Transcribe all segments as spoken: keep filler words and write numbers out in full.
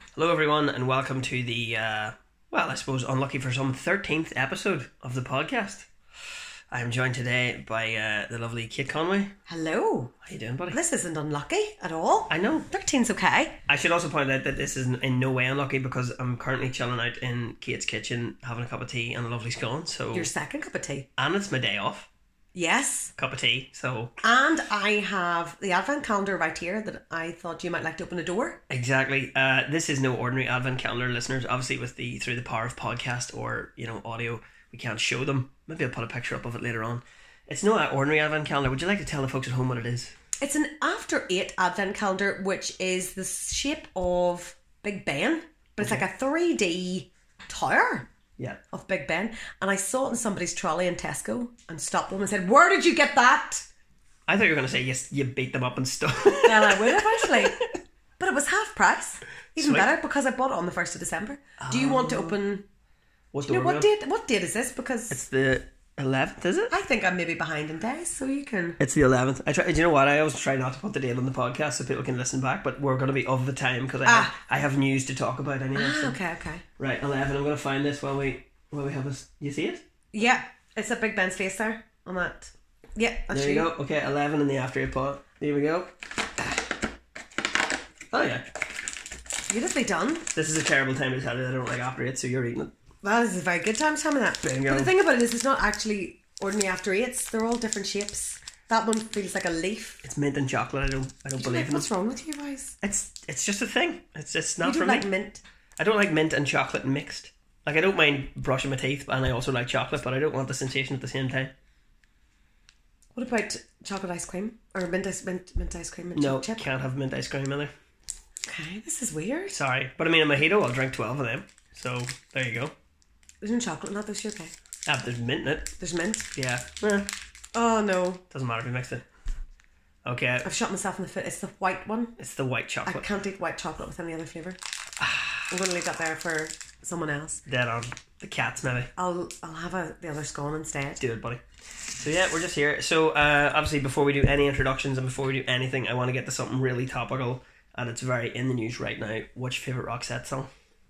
Hello everyone and welcome to the, uh, well I suppose unlucky for some, thirteenth episode of the podcast. I am joined today by uh, the lovely Kate Conway. Hello. How you doing, buddy? This isn't unlucky at all. I know. thirteen's okay. I should also point out that this is in no way unlucky because I'm currently chilling out in Kate's kitchen having a cup of tea and a lovely scone. So Your second cup of tea. And it's my day off. Yes. Cup of tea, so... And I have the advent calendar right here that I thought you might like to open a door. Exactly. Uh, this is no ordinary advent calendar, listeners. Obviously with the through the power of podcast or, you know, audio, we can't show them. Maybe I'll put a picture up of it later on. It's no ordinary advent calendar. Would you like to tell the folks at home what it is? It's an after eight advent calendar, which is the shape of Big Ben, but it's Okay. like a three D tower. Yeah. Of Big Ben. And I saw it in somebody's trolley in Tesco and stopped them and said, "Where did you get that?" I thought you were going to say yes, you beat them up and stuff. Well, I would have actually. But it was half price. Even Sweet. better because I bought it on the first of December. Do you want to open... What Do you know door what are we on? date? What date is this? Because It's the eleventh, is it? I think I'm maybe behind in days, so you can. It's the eleventh. I try. Do you know what? I always try not to put the date on the podcast so people can listen back, but we're going to be of the time because I, Ah. have, I have news to talk about anyway. Ah, so. okay, okay. Right, eleven. I'm going to find this while we while we have this. You see it? Yeah, it's a Big Ben's face there on that. Yeah, that's There you go. Okay, eleven in the after eight pot. Here we go. Oh yeah. Beautifully done. This is a terrible time to tell you that I don't like after eight, so you're eating it. Well, this is a very good time to tell me that. Bingo. But the thing about it is, it's not actually ordinary after eights. They're all different shapes. That one feels like a leaf. It's mint and chocolate. I don't. I don't believe in it. What's wrong with you guys? It's it's just a thing. It's it's not You for don't me. like mint. I don't like mint and chocolate mixed. Like I don't mind brushing my teeth, and I also like chocolate, but I don't want the sensation at the same time. What about chocolate ice cream or mint ice mint, mint ice cream? Mint No, chip? can't have mint ice cream either. Okay, this is weird. Sorry, but I mean a mojito, I'll drink twelve of them. So there you go. There's no chocolate in that, though. So you're okay. Ah, there's mint in it. There's mint. Yeah. Eh, Oh no, doesn't matter if you mix it. Okay, I've shot myself in the foot. It's the white one. it's the white I chocolate. can't eat white chocolate with any other flavour. I'm going to leave that there for someone else. Dead on. The cats maybe. I'll I'll have a, the other scone instead. Do it, buddy. So yeah, we're just here. So uh, obviously, before we do any introductions and before we do anything, I want to get to something really topical, and it's very in the news right now. What's your favourite Roxette song?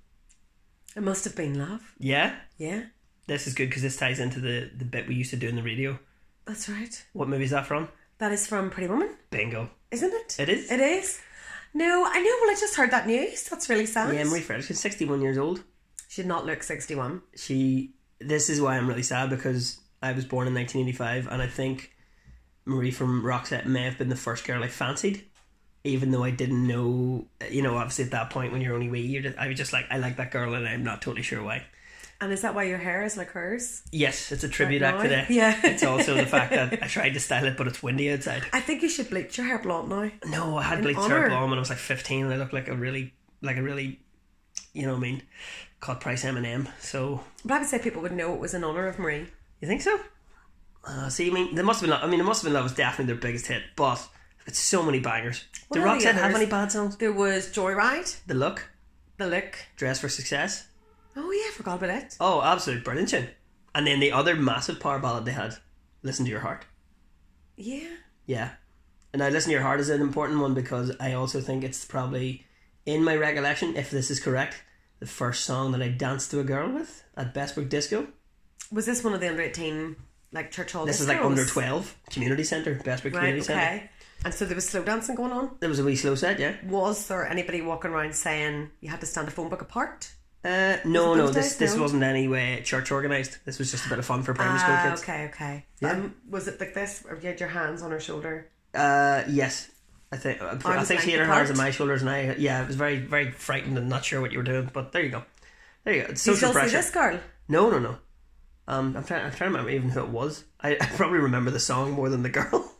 It must have been love. Yeah, Yeah, this is good because this ties into the the bit we used to do in the radio. that's right. What movie is that from? That is from Pretty Woman, Bingo. isn't it? It is. It is. No, I know. Well, I just heard that news. That's really sad. Yeah, Marie Frederickson, sixty-one years old. She did not look sixty-one. She. This is why I'm really sad because I was born in nineteen eighty-five, and I think Marie from Roxette may have been the first girl I fancied, even though I didn't know. You know, obviously at that point when you're only wee, you're just, I was just like, I like that girl, and I'm not totally sure why. And is that why your hair is like hers? Yes, it's a tribute Right act now? today. Yeah. It's also the fact that I tried to style it, but it's windy outside. I think you should bleach your hair blonde now. No, I had In bleached honour. hair blonde when I was like fifteen, and I looked like a really, like a really, you know what I mean, cut price M and M. So But I would say people would know it was in honour of Marie. you think so? Uh, see, I mean, there must have been. I mean, there must have been. That was definitely their biggest hit, but it's so many bangers. What Did are the Roxette have others? any bad songs? There was Joyride, The Look, The Look. Dress for Success. Oh yeah, I forgot about it. Oh, absolute brilliant tune. And then the other massive power ballad they had, Listen to Your Heart. Yeah. Yeah. And now Listen to Your Heart is an important one because I also think it's probably, in my recollection, if this is correct, the first song that I danced to a girl with at Bestbrook Disco. Was this one of the under eighteen like church hall? This is like discos? under twelve, Community Centre, Bestbrook Right. Community Centre. Okay. And so there was slow dancing going on. There was a wee slow set, yeah. Was there anybody walking around saying you had to stand a phone book apart? Uh, no, Was it no, those this days? this No? wasn't any way church organised. This was just a bit of fun for primary school Ah, kids. okay, okay. Yeah. Um, was it like this? Or you had your hands on her shoulder? Uh, yes. I think I Arms think she had her length hands on apart? my shoulders, and I yeah, I was very very frightened and not sure what you were doing. But there you go, there you go. It's Do you social still pressure. see this girl? No, no, no. Um, I'm trying. I'm trying to remember even who it was. I, I probably remember the song more than the girl.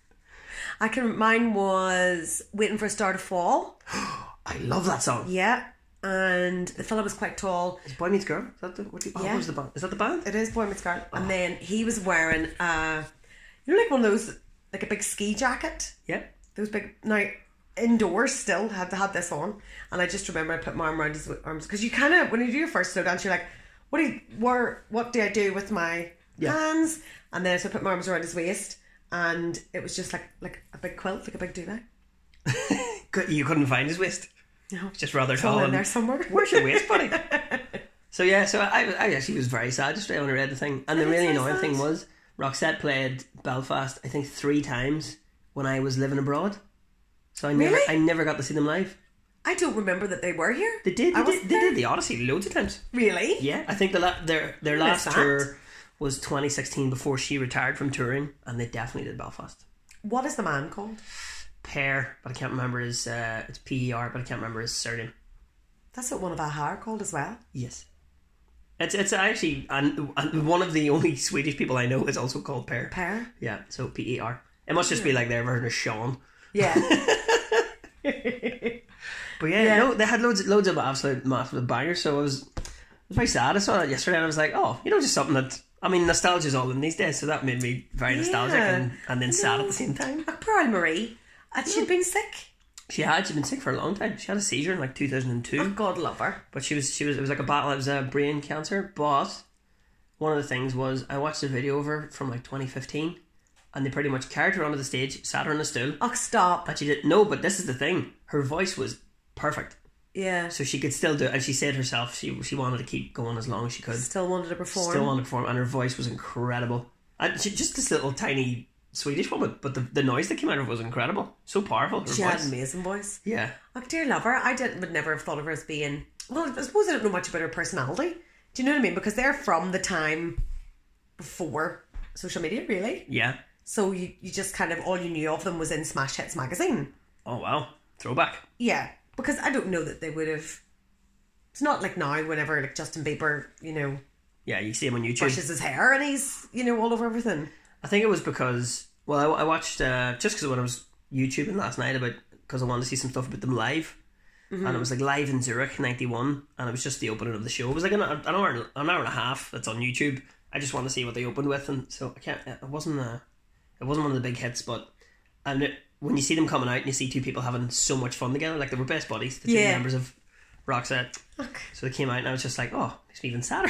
I can. Mine was Waiting for a Star to Fall. I love that song. Yeah, and the fella was quite tall. Is Boy Meets Girl? Is that the what? Do you, oh, Yeah. what was the band? Is that the band? It is Boy Meets Girl. And then he was wearing, uh, you know, like one of those, like a big ski jacket. Yeah. Those big, now, indoors still, had had this on. And I just remember I put my arm around his arms. Because you kind of, when you do your first slow dance, you're like, what do you, where, what do I do with my Yeah. hands? And then so I put my arms around his waist. And it was just like like a big quilt, like a big duvet. Could- You couldn't find his waist. No. Just rather It's all tall. in and- there somewhere. Where's your waist, buddy? So yeah, so I, I actually was very sad just when I read the thing. And the That is really very annoying sad. thing was Roxette played Belfast, I think, three times when I was living abroad. So I never, Really? I never got to see them live. I don't remember that they were here. They did, I they wasn't did, they there. did the Odyssey loads of times. Really? Yeah, I think the la- their their I last missed that. tour was twenty sixteen before she retired from touring, and they definitely did Belfast. What is the man called? Per, but I can't remember his. Uh, it's P E R, but I can't remember his surname. That's what one of our are called as well. Yes, it's it's actually and, and one of the only Swedish people I know is also called Per. Per. Yeah, so P E R. It must just be like their version of Sean. Yeah. But yeah, Yeah. no, they had loads loads of absolute massive bangers. So I was I was very sad. I saw that yesterday, and I was like, oh, you know, just something that. I mean, nostalgia's all in these days, so that made me very nostalgic Yeah. and, and then sad No. at the same time. Oh, poor Anne Marie. And she'd been sick. She had she'd been sick for a long time. She had a seizure in like two thousand two. Oh, God love her. But she was she was it was like a battle. It was a brain cancer. But one of the things was I watched a video of her from like twenty fifteen, and they pretty much carried her onto the stage, sat her on a stool, Oh, stop. and she did no. But this is the thing: her voice was perfect, Yeah. so she could still do it. And she said herself she she wanted to keep going as long as she could. Still wanted to perform. Still wanted to perform, and her voice was incredible. And she just this little tiny Swedish woman, but the the noise that came out of her was incredible. So powerful. Her She voice. had an amazing voice. Yeah. Oh, dear love her. I did, would never have thought of her as being... Well, I suppose I don't know much about her personality. Do you know what I mean? Because they're from the time before social media, really. Yeah. So you, you just kind of... All you knew of them was in Smash Hits magazine. Oh wow. Throwback. Yeah. Because I don't know that they would have... It's not like now whenever like Justin Bieber, you know, Yeah, you see him on YouTube. brushes his hair and he's, you know, all over everything. I think it was because, well, I, I watched, uh, just because when I was YouTubing last night about, because I wanted to see some stuff about them live. Mm-hmm. And it was like live in Zurich, ninety-one. And it was just the opening of the show. It was like an, an, hour, an hour and a half that's on YouTube. I just wanted to see what they opened with. And so I can't, it wasn't a, it wasn't one of the big hits, but, and it, when you see them coming out and you see two people having so much fun together, like they were best buddies, the two Yeah. members of Roxette. Okay. So they came out and I was just like, oh, makes me even sadder.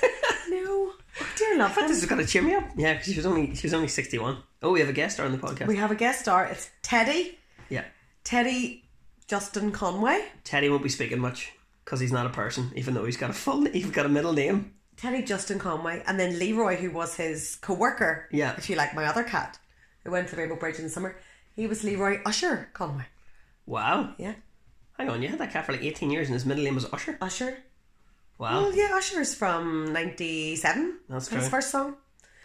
No. Oh, dear love I thought them. this was going to cheer me up. Yeah, because she was only she was only sixty-one. Oh, we have a guest star on the podcast. We have a guest star. It's Teddy. Yeah. Teddy Justin Conway. Teddy won't be speaking much because he's not a person, even though he's got a full, he's got a middle name. Teddy Justin Conway. And then Leroy, who was his co-worker. Yeah. If you like, my other cat, who went to Rainbow Bridge in the summer. He was Leroy Usher Conway. Wow. Yeah. Hang on, you had that cat for like eighteen years and his middle name was Usher? Usher. Wow. Well, yeah, Usher's from ninety-seven. That's His true. first song.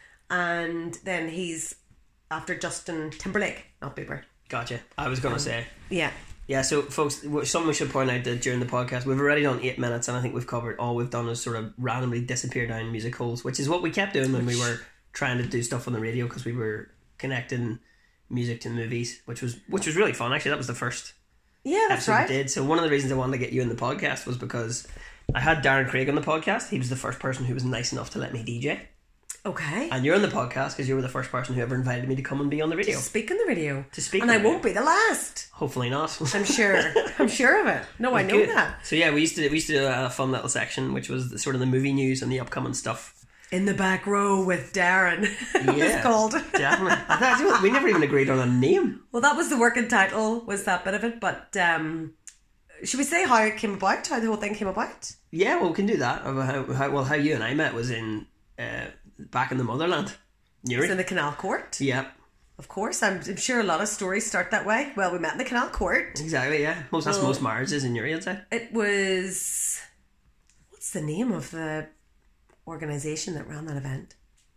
And then he's after Justin Timberlake, not Bieber. Gotcha. I was going to say. Yeah. Yeah, so folks, w- something we should point out that during the podcast, we've already done eight minutes and I think we've covered, all we've done is sort of randomly disappear down music holes, which is what we kept doing when we were trying to do stuff on the radio because we were connecting music to movies, which was which was really fun. Actually, that was the first Yeah, that's episode right. we did. So one of the reasons I wanted to get you in the podcast was because I had Darren Craig on the podcast. He was the first person who was nice enough to let me D J. Okay. And you're on the podcast because you were the first person who ever invited me to come and be on the radio. Speak on the radio. To speak And on I the won't be the last. Hopefully not. I'm sure. I'm sure of it. No, I know Good. that. So yeah, we used to we used to do a fun little section, which was the, sort of the movie news and the upcoming stuff. In the back row with Darren. it Yeah, was called. Definitely. I thought, you know, we never even agreed on a name. Well, that was the working title, was that bit of it. But um, should we say how it came about? How the whole thing came about? Yeah, well, we can do that. Of How, how, well, how you and I met was in uh, back in the motherland, Newry. It's in the Canal Court. Yeah, Of course. I'm, I'm sure a lot of stories start that way. Well, we met in the Canal Court. exactly. Yeah, most that's Well- most marriages in Newry, I'd say. It was... What's the name of the organisation that ran that event?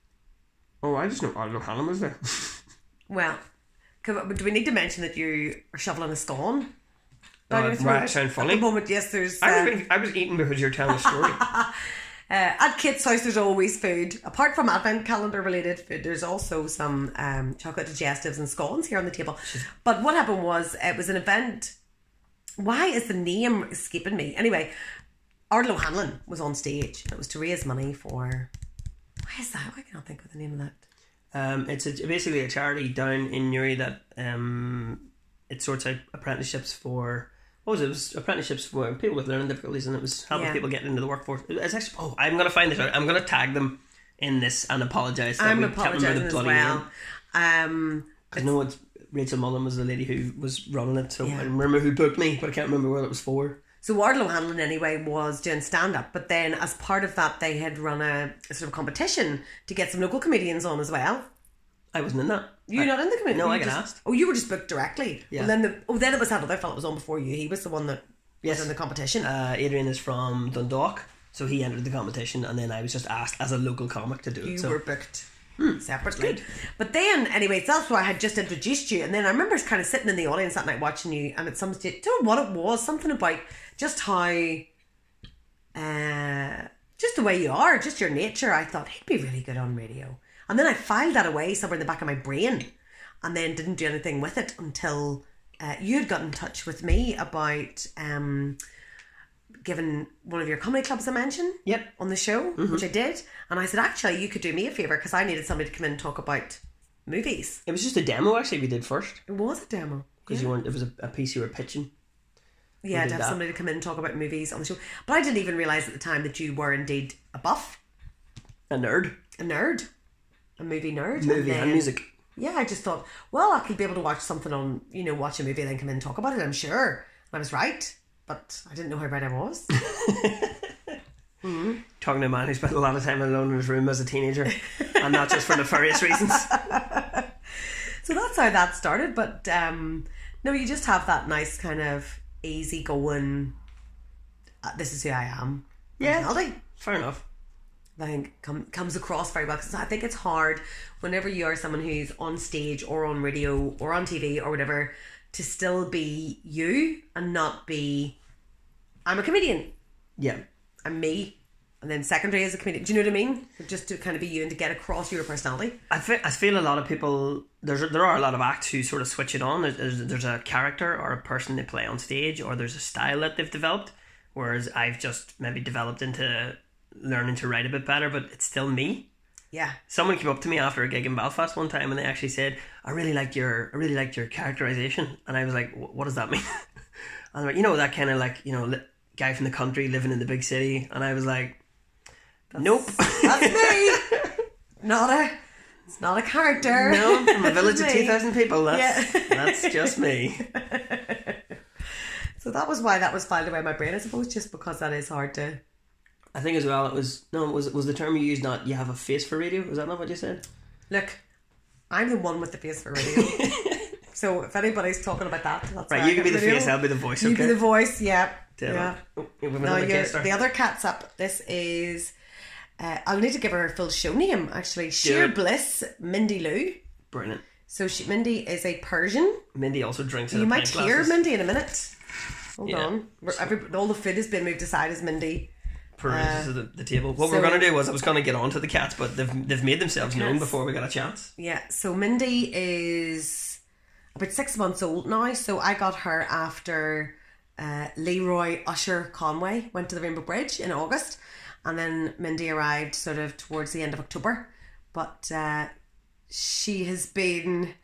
Oh, I just know Arlo Hannum was there. Well, can- do we need to mention that you are shoveling a scone? Uh, down your throat? right, sound funny? At the moment, yes, there's... I Uh, was, I was eating because you're telling the story. Uh, at Kit's house, there's always food. Apart from advent calendar related food, there's also some um, chocolate digestives and scones here on the table. But what happened was, it was an event. Why is the name escaping me? Anyway, Ardal O'Hanlon was on stage. It was to raise money for... Why is that? Why can't I think of the name of that? Um, it's a, basically a charity down in Newry that um, it sorts out apprenticeships for. What was it? It was apprenticeships for people with learning difficulties, and it was helping Yeah. people get into the workforce. It's actually. Oh, I'm gonna find this out. I'm gonna tag them in this and apologise. that I'm we can't remember apologising as bloody well. name. Um, 'Cause no, it's Rachel Mullen was the lady who was running it, so Yeah. I remember who booked me, but I can't remember what it was for. So Wardlow Hanlon anyway was doing stand-up, but then as part of that they had run a, a sort of competition to get some local comedians on as well. I wasn't in that. You're I, not in the committee? No, You I got just- asked. Oh, you were just booked directly. Yeah. Well, then the, oh, then it was that other fellow that was on before you. He was the one that Yes. was in the competition. Uh, Adrian is from Dundalk, so he entered the competition, and then I was just asked as a local comic to do it. you so were booked separately. But then, anyways, that's why I had just introduced you. And then I remember kind of sitting in the audience that night watching you, and at some stage, don't know what it was, something about just how, uh, just the way you are, just your nature. I thought he'd be really good on radio. And then I filed that away somewhere in the back of my brain, and then didn't do anything with it until uh, you had got in touch with me about um, giving one of your comedy clubs a mention Yep. on the show, which I did. And I said, actually, you could do me a favour because I needed somebody to come in and talk about movies. It was just a demo actually we did first, It was a demo. because you weren't. It was a, a piece you were pitching. Yeah, did to have that. somebody to come in and talk about movies on the show. But I didn't even realise at the time that you were indeed a buff, A nerd, a nerd, a movie nerd. movie and, then- music. Yeah, I just thought, well, I could be able to watch something on, you know, watch a movie and then come in and talk about it, I'm sure. And I was right, but I didn't know how right I was. Talking to a man who spent a lot of time alone in his room as a teenager, and not just for nefarious reasons. So that's how that started. But um, no, you just have that nice kind of easy going, uh, this is who I am. Yeah. personality. Fair enough. I think com- comes across very well, because I think it's hard whenever you are someone who's on stage or on radio or on T V or whatever to still be you and not be, I'm a comedian, Yeah. I'm me, and then secondary as a comedian. Do you know what I mean? Just to kind of be you and to get across your personality. I feel, I feel a lot of people, there's a, there are a lot of acts who sort of switch it on. There's, there's, there's a character or a person they play on stage, or there's a style that they've developed, whereas I've just maybe developed into learning to write a bit better, but it's still me. Yeah. Someone came up to me after a gig in Belfast one time and they actually said, I really liked your I really liked your characterization. And I was like, what does that mean? And they're like, you know, that kind of like, you know, li- guy from the country living in the big city. And I was like, nope. That's me. Not a, it's not a character. No, from a village of Me. two thousand people. That's, Yeah. that's just me. So that was why that was filed away in my brain, I suppose, just because that is hard to... I think as well it was, no, was was the term you used not, you have a face for radio? Was that not what you said? Look, I'm the one with the face for radio. So if anybody's talking about that, that's Right, why you I can be get the radio. face, I'll be the voice, You okay? be the voice, yeah. Damn yeah. it. Oh, we have No, another you're, guest there. the other cat's up. This is... Uh, I'll need to give her her full show name, actually. Sheer it. Bliss Mindy Lou. Brilliant. So she, Mindy is a Persian. Mindy also drinks in You her might pint hear glasses. Mindy in a minute. Hold Yeah. on. We're- every, all the food has been moved aside as Mindy. Peruses Uh, the, the table. What so- we're going to do was I was going to get on to the cats, but they've they've made themselves known Cats. before we got a chance. Yeah, so Mindy is about six months old now. So I got her after uh, Leroy Usher Conway went to the Rainbow Bridge in August. And then Mindy arrived sort of towards the end of October. But uh, she has been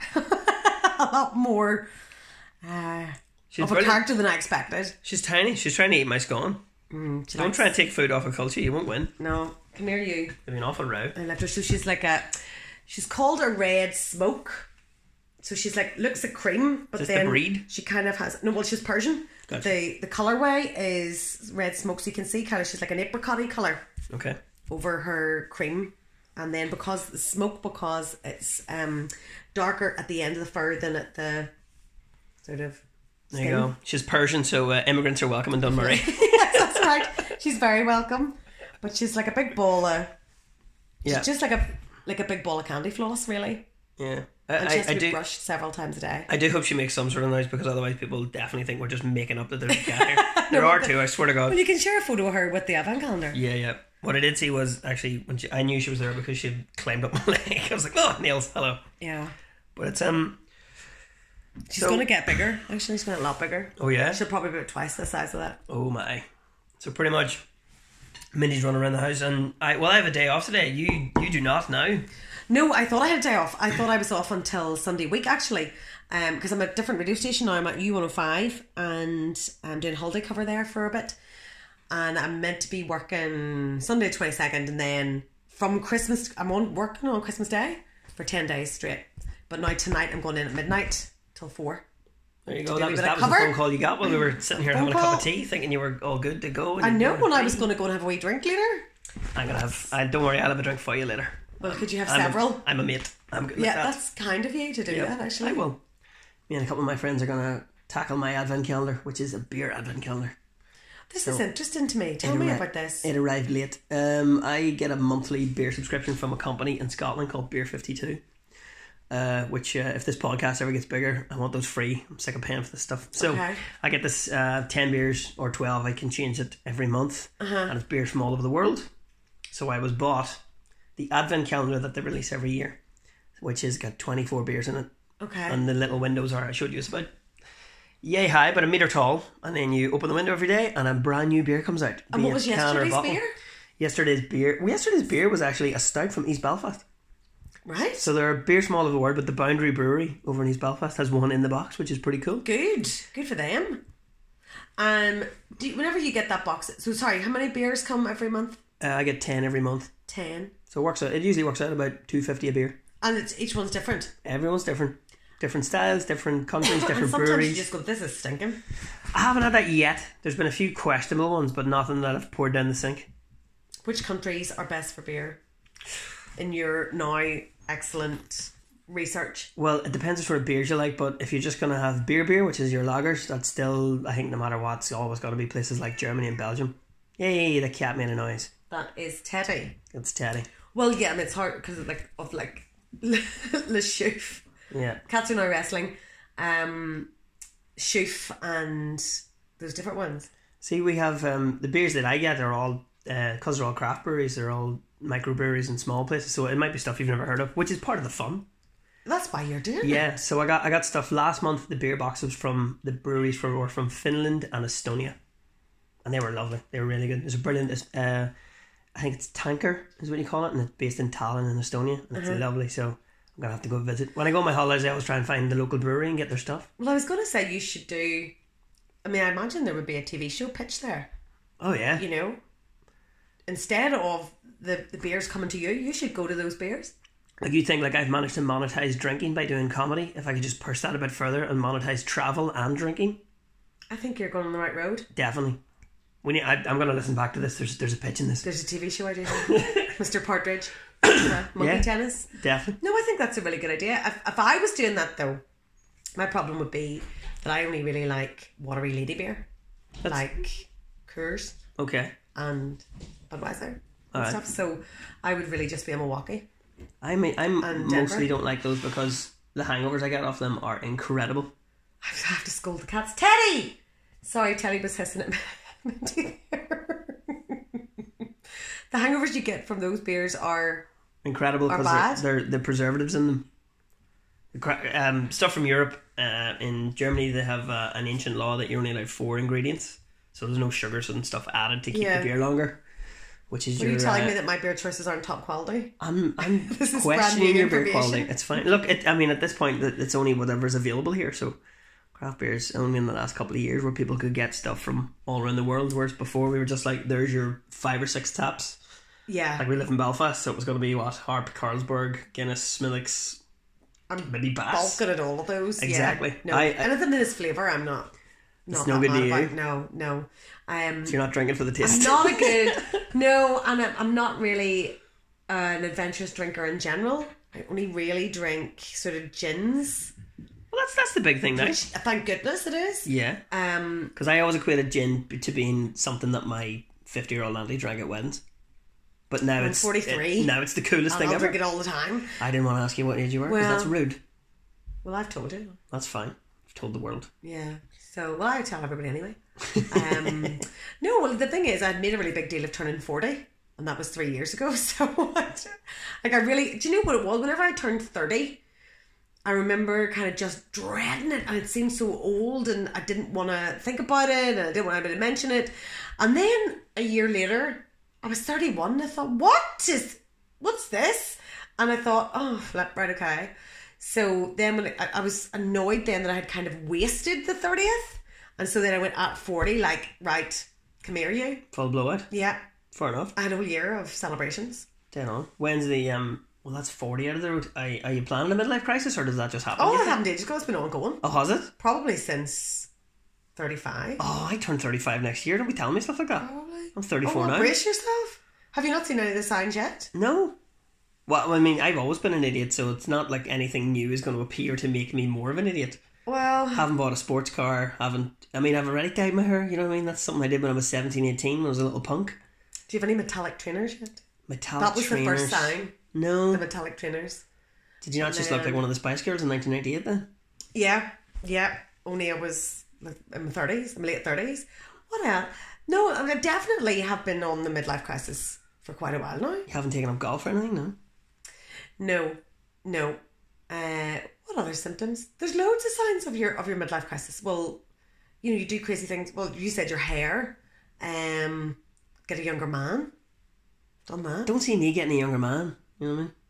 a lot more uh, She's of a brilliant. character than I expected. She's tiny. She's trying to eat my scone. Mm, she Don't likes- try and take food off a culture. You won't win. No, come here, you. It'll be an awful row. I left her. So she's like a, she's called a red smoke. So she's like, looks like cream, but Is this then the breed? she kind of has, no, well, she's Persian. Gotcha. The the colourway is red smoke, so you can see kind of, she's like an apricot-y colour Okay. over her cream. And then because the smoke, because it's um darker at the end of the fur than at the sort of There you skin. go. She's Persian, so uh, immigrants are welcome in Dunmurray. Yes, that's right. She's very welcome. But she's like a big ball of, Yeah. she's just like a like a big ball of candy floss, really. Yeah. And I, she I, has to I be do. brushed several times a day. I do hope she makes some sort of noise, because otherwise people definitely think we're just making up that there's a cat here. There are two, I swear to God. Well, you can share a photo of her with the advent calendar. Yeah, yeah. What I did see was actually when she, I knew she was there because she climbed up my leg. I was like, oh, Niels, hello. Yeah. But it's um. She's So- going to get bigger. Actually, she's going to get a lot bigger. Oh yeah. She'll probably be about twice the size of that. Oh my. So pretty much, Mindy's running around the house, and I well I have a day off today. You you do not now. No, I thought I had a day off. I thought I was off until Sunday week, actually. Because I'm at a different radio station now. I'm at U one oh five and I'm doing holiday cover there for a bit. And I'm meant to be working Sunday twenty-second, and then from Christmas, I'm on working on Christmas Day for ten days straight. But now tonight I'm going in at midnight till four. There you go. do That a was, bit of that was the cover. phone call you got when we were sitting here Phone having a cup call. of tea, thinking you were all good to go. and I you know were when I free. was going to go and have a wee drink later. I'm gonna have. I don't worry. I'll have a drink for you later. Well, could you have I'm several? A, I'm a mate. I'm good. Yeah, like that. that's kind of you to do Yep, that, actually. I will. Me and a couple of my friends are gonna tackle my advent calendar, which is a beer advent calendar. This So, is interesting to me. Tell It me arri- about this. It arrived late. Um, I get a monthly beer subscription from a company in Scotland called Beer fifty-two. Uh, which, uh, if this podcast ever gets bigger, I want those free. I'm sick of paying for this stuff. So Okay. I get this uh, ten beers or twelve. I can change it every month, Uh-huh. and it's beers from all over the world. So I was bought the advent calendar that they release every year, which has got twenty-four beers in it. Okay. And the little windows are, I showed you, it's about yay high, but a metre tall. And then you open the window every day and a brand new beer comes out. and be what it was can or yesterday's bottle. beer? Yesterday's beer. Well, yesterday's beer was actually a stout from East Belfast. Right. So there are beers from all over the world, but the Boundary Brewery over in East Belfast has one in the box, which is pretty cool. Good. Good for them. Um, do you, whenever you get that box, so sorry, how many beers come every month? Uh, I get ten every month. Ten. So it works out. It usually works out about two fifty a beer. And it's each one's different. Everyone's different. Different styles, different countries, and different sometimes breweries. you just go, this is stinking. I haven't had that yet. There's been a few questionable ones, but nothing that I've poured down the sink. Which countries are best for beer? In your now excellent research. Well, it depends what sort of beers you like, but if you're just going to have beer beer, which is your lagers, that's still, I think no matter what, it's always got to be places like Germany and Belgium. Yay, the cat made a noise. That is Teddy. It's Teddy. Well, yeah, I mean, it's hard because of like, of like, Le Chouf. Yeah. Cats are now wrestling. Um, Chouf and those different ones. See, we have, um, the beers that I get are all, because they're all craft breweries, they're all microbreweries and small places, so it might be stuff you've never heard of, which is part of the fun. That's why you're doing it. Yeah, so I got I got stuff last month. The beer boxes from the breweries from were from Finland and Estonia, and they were lovely. They were really good. It's a brilliant. Uh, I think it's Tanker is what you call it, and it's based in Tallinn in Estonia, and it's Uh-huh. lovely. So I'm gonna have to go visit. When I go on my holidays, I always try and find the local brewery and get their stuff. Well, I was going to say you should do. I mean, I imagine there would be a T V show pitch there. Oh yeah, You know, instead of the the beers coming to you, you should go to those beers. like you think like I've managed to monetize drinking by doing comedy. If I could just push that a bit further and monetize travel and drinking, I think you're going on the right road. definitely. We need. I, I'm going to listen back to this. There's there's a pitch in this. There's a T V show idea, Mister Partridge, uh, monkey Yeah. tennis. Definitely. No, I think that's a really good idea. If, if I was doing that though, my problem would be that I only really like watery lady beer, That's- like Coors Okay. and Budweiser and Alright. stuff. So I would really just be a Milwaukee. I mean, I'm And mostly Denver. don't like those because the hangovers I get off them are incredible. I have to scold the cats. Teddy! Sorry, Teddy was hissing at me. The hangovers you get from those beers are Incredible Are because bad? they're, they're the preservatives in them. The cra- um, stuff from Europe, uh, in Germany they have uh, an ancient law that you're only allowed four ingredients, so there's no sugars and stuff added to keep Yeah. the beer longer. Which is Are your. you telling uh, me that my beer choices aren't top quality? I'm I'm This is brand questioning new your beer information. quality. It's fine. Look, it, I mean, at this point, it- it's only whatever's available here. So, craft beers only in the last couple of years where people could get stuff from all around the world. Whereas before, we were just like, there's your five or six taps. Yeah. Like we live in Belfast, so it was going to be what Harp, Carlsberg, Guinness, Smithwick's, I'm maybe Bass. bulking at all of those. Exactly. Yeah. No, I- I- anything that is flavour, I'm not. Not It's no that good to mad you? about. No, no. Um, So you're not drinking for the I'm taste. not a good. No, and I'm, I'm not really uh, an adventurous drinker in general. I only really drink sort of gins. Well, that's that's the big thing now. Which, thank goodness it is. Yeah, Um, because I always equated gin to being something that my fifty-year-old auntie drank at weddings. But now I'm it's forty-three. it- now it's the coolest and thing I'll ever. drink it all the time. I didn't want to ask you what age you were because Well- that's rude. Well, I've told you. That's fine. I've told the world. Yeah. So, well, I tell everybody anyway. Um, no, well, the thing is, I'd made a really big deal of turning forty, and that was three years ago. So, what? Like, I really, do you know what it was? Whenever I turned thirty, I remember kind of just dreading it, and it seemed so old, and I didn't want to think about it, and I didn't want anybody to mention it. And then a year later, I was thirty-one, and I thought, what is, what's this? And I thought, oh, flip, right, okay. So then when I, I was annoyed then that I had kind of wasted the thirtieth. And so then I went at forty, like, right, come here, you. Full blowout. Yeah. Fair enough. I had a whole year of celebrations. Dead on. When's the um Well, that's forty out of the road. Are, are you planning a midlife crisis, or does that just happen? Oh, you it think? happened ages ago. It's been ongoing. Oh, has it? Probably since thirty-five. Oh, I turn thirty-five next year. Don't be telling me stuff like that. Probably. I'm thirty-four oh, well, now. Brace yourself. Have you not seen any of the signs yet? No. Well, I mean, I've always been an idiot, so it's not like anything new is going to appear to make me more of an idiot. Well, Haven't bought a sports car. Haven't. I mean, I've already dyed my hair. You know what I mean? That's something I did when I was seventeen, eighteen. When I was a little punk. do you have any metallic trainers yet? Metallic That was trainers. the first sign. No. The metallic trainers. Did you not And just look then- like one of the Spice Girls in nineteen ninety-eight then? Yeah, yeah. Only I was like, in my thirties, in my late thirties. What else? No, I definitely have been on the midlife crisis for quite a while now. You haven't taken up golf or anything, no? No, no. Uh, what other symptoms? There's loads of signs of your of your midlife crisis. Well, you know, you do crazy things. Well, you said your hair. Um, get a younger man. Done that. Don't see me getting a younger man. You know what I mean?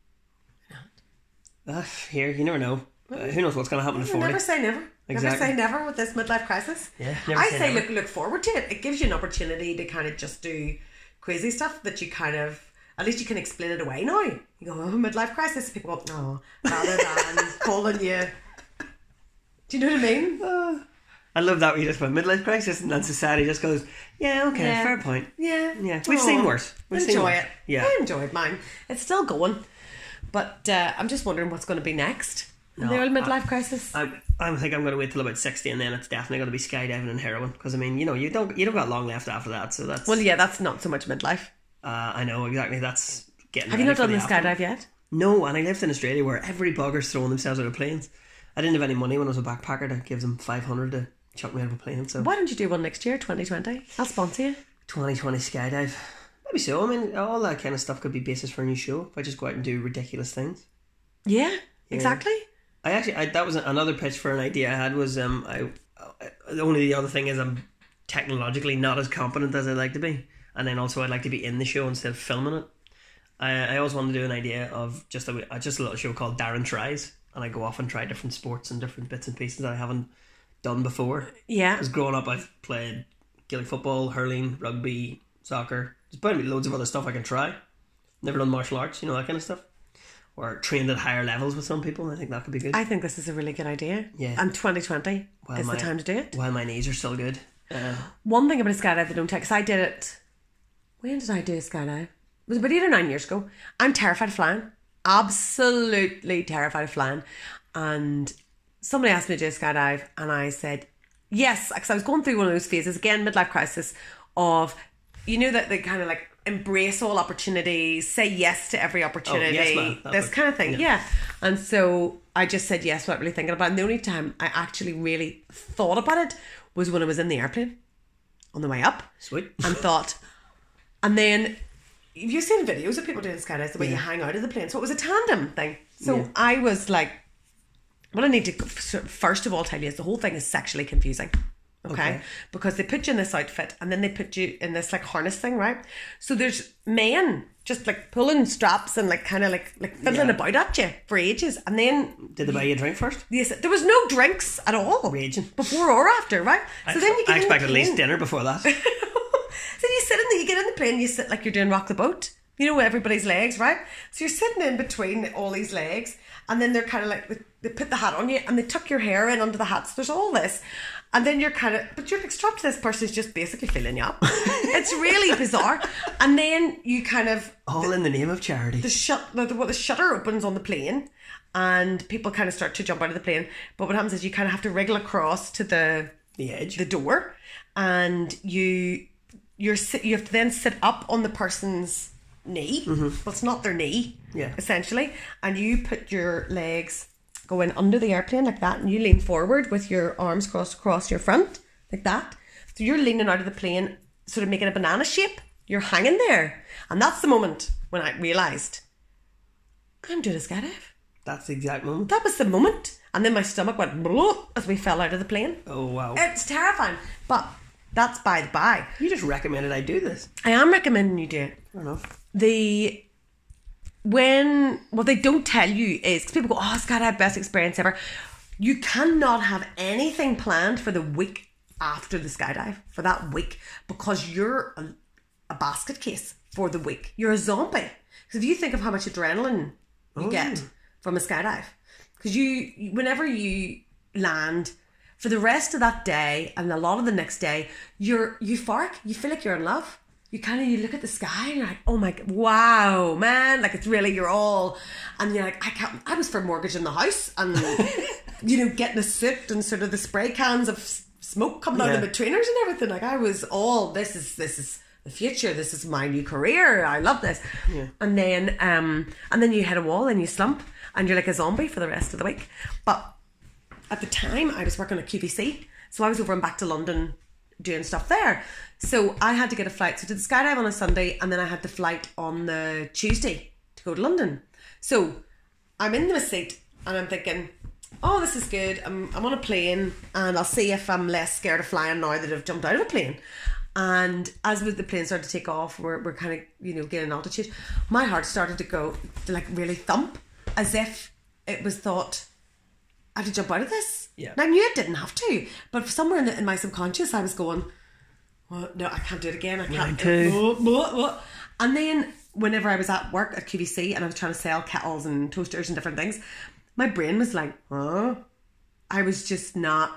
Uh, here, you never know. Uh, who knows what's going to happen at forty? Never say never. Exactly. Never say never with this midlife crisis. Yeah, never I say say never. look look forward to it. It gives you an opportunity to kind of just do crazy stuff that you kind of at least you can explain it away now. You go, oh, midlife crisis. People go, no, rather than calling you. Do you know what I mean? Uh, I love that we just went midlife crisis and then society just goes, yeah, okay, Yeah. fair point. Yeah. Yeah, we've Oh, seen worse. We've seen enjoy worse. it. Yeah. I enjoyed mine. It's still going. But uh, I'm just wondering what's going to be next. in No, the old midlife I- crisis. I, I think I'm going to wait till about sixty, and then it's definitely going to be skydiving and heroin. Because I mean, you know, you don't you don't got long left after that. So that's Well, yeah, that's not so much midlife. uh, I know exactly. That's getting. Have you ready not for done the after. skydive yet? No, and I lived in Australia where every bugger's throwing themselves out of planes. I didn't have any money when I was a backpacker to give them five hundred to chuck me out of a plane. So Why don't you do one next year, twenty twenty? I'll sponsor you. twenty twenty skydive, maybe so. I mean, all that kind of stuff could be basis for a new show if I just go out and do ridiculous things. Yeah, exactly. I actually, I, that was another pitch for an idea I had. Was um, I, I the only the other thing is I'm technologically not as competent as I'd like to be, and then also I'd like to be in the show instead of filming it. I, I always wanted to do an idea of just a just a little show called Darren Tries, and I go off and try different sports and different bits and pieces that I haven't done before. Yeah. Because growing up, I've played Gaelic football, hurling, rugby, soccer. There's bound to be loads of other stuff I can try. Never done martial arts, you know, that kind of stuff. Or trained at higher levels with some people. I think that could be good. I think this is a really good idea. Yeah. And twenty twenty Well, is my- the time to do it. While my knees are still good. Uh, One thing about a skydive that don't take, because I did it. When did I do a skydive? It was about eight or nine years ago. I'm terrified of flying. Absolutely terrified of flying. And somebody asked me to do a skydive, and I said yes, because I was going through one of those phases, again, midlife crisis, of, you know, that they kind of like embrace all opportunities, say yes to every opportunity, yes, ma'am. That this would- kind of thing. yeah. Yeah. And so I just said yes without really thinking about it. And the only time I actually really thought about it was when I was in the airplane on the way up sweet. and thought, and then you've seen videos of people doing skydives, the way you hang out of the plane. So it was a tandem thing. So Yeah. I was like, what I need to first of all tell you is the whole thing is sexually confusing. Okay? Okay. Because they put you in this outfit and then they put you in this like harness thing, right? So there's men just like pulling straps and like kind of like like fiddling Yeah. about at you for ages. And then Did they buy you a drink first? yes, there was no drinks at all. Raging. Before or after, right? So I, then you get I in the expected at least plane. dinner before that. So you sit in the, you get in the plane, you sit like you're doing rock the boat. You know, everybody's legs, right? So you're sitting in between all these legs, and then they're kind of like, they put the hat on you, and they tuck your hair in under the hat. So there's all this. And then you're kind of, but you're like strapped to this person who's just basically filling you up. It's really bizarre. And then you kind of, All in the name of charity. the shut the, the, the shutter opens on the plane, and people kind of start to jump out of the plane. But what happens is you kind of have to wriggle across to the The edge. the door, and you you're sit, you have to then sit up on the person's knee. Well, it's not their knee, Yeah. essentially, and you put your legs going under the airplane like that, and you lean forward with your arms crossed across your front like that. So you're leaning out of the plane, sort of making a banana shape. You're hanging there, and that's the moment when I realised I'm doing a skydive. That's the exact moment. That was the moment, and then my stomach went bloop as we fell out of the plane. Oh, wow. It's terrifying, but that's by the by. You just recommended I do this. I am recommending you do it. Fair enough. The when what they don't tell you is, because people go, oh, skydive, best experience ever. You cannot have anything planned for the week after the skydive, for that week, because you're a, a basket case for the week. You're a zombie. Because if you think of how much adrenaline you Oh. get from a skydive. Because you, whenever you land, for the rest of that day and a lot of the next day, you're euphoric. You feel like you're in love. You kind of, you look at the sky and you're like, oh my God, wow, man. Like, it's really, you're all, and you're like, I can't, I was for mortgaging the house and, you know, getting a suit and sort of the spray cans of s- smoke coming out Yeah. of the trainers and everything. Like, I was all, this is, this is the future. This is my new career. I love this. Yeah. And then, um, and then you hit a wall and you slump and you're like a zombie for the rest of the week. But at the time I was working at Q V C. So I was over and back to London doing stuff there. So I had to get a flight. So I did the skydive on a Sunday and then I had the flight on the Tuesday to go to London. So I'm in the seat and I'm thinking, oh, this is good. I'm, I'm on a plane and I'll see if I'm less scared of flying now that I've jumped out of a plane. And as with the plane started to take off, we're, we're kind of, you know, getting altitude. My heart started to go, to like really thump, as if it was thought, I had to jump out of this. Yeah. And I knew it didn't have to, but somewhere in, the, in my subconscious, I was going, well, no, I can't do it again. I can't. Mine too. What, what, what? And then whenever I was at work at Q V C and I was trying to sell kettles and toasters and different things, my brain was like, huh? I was just not,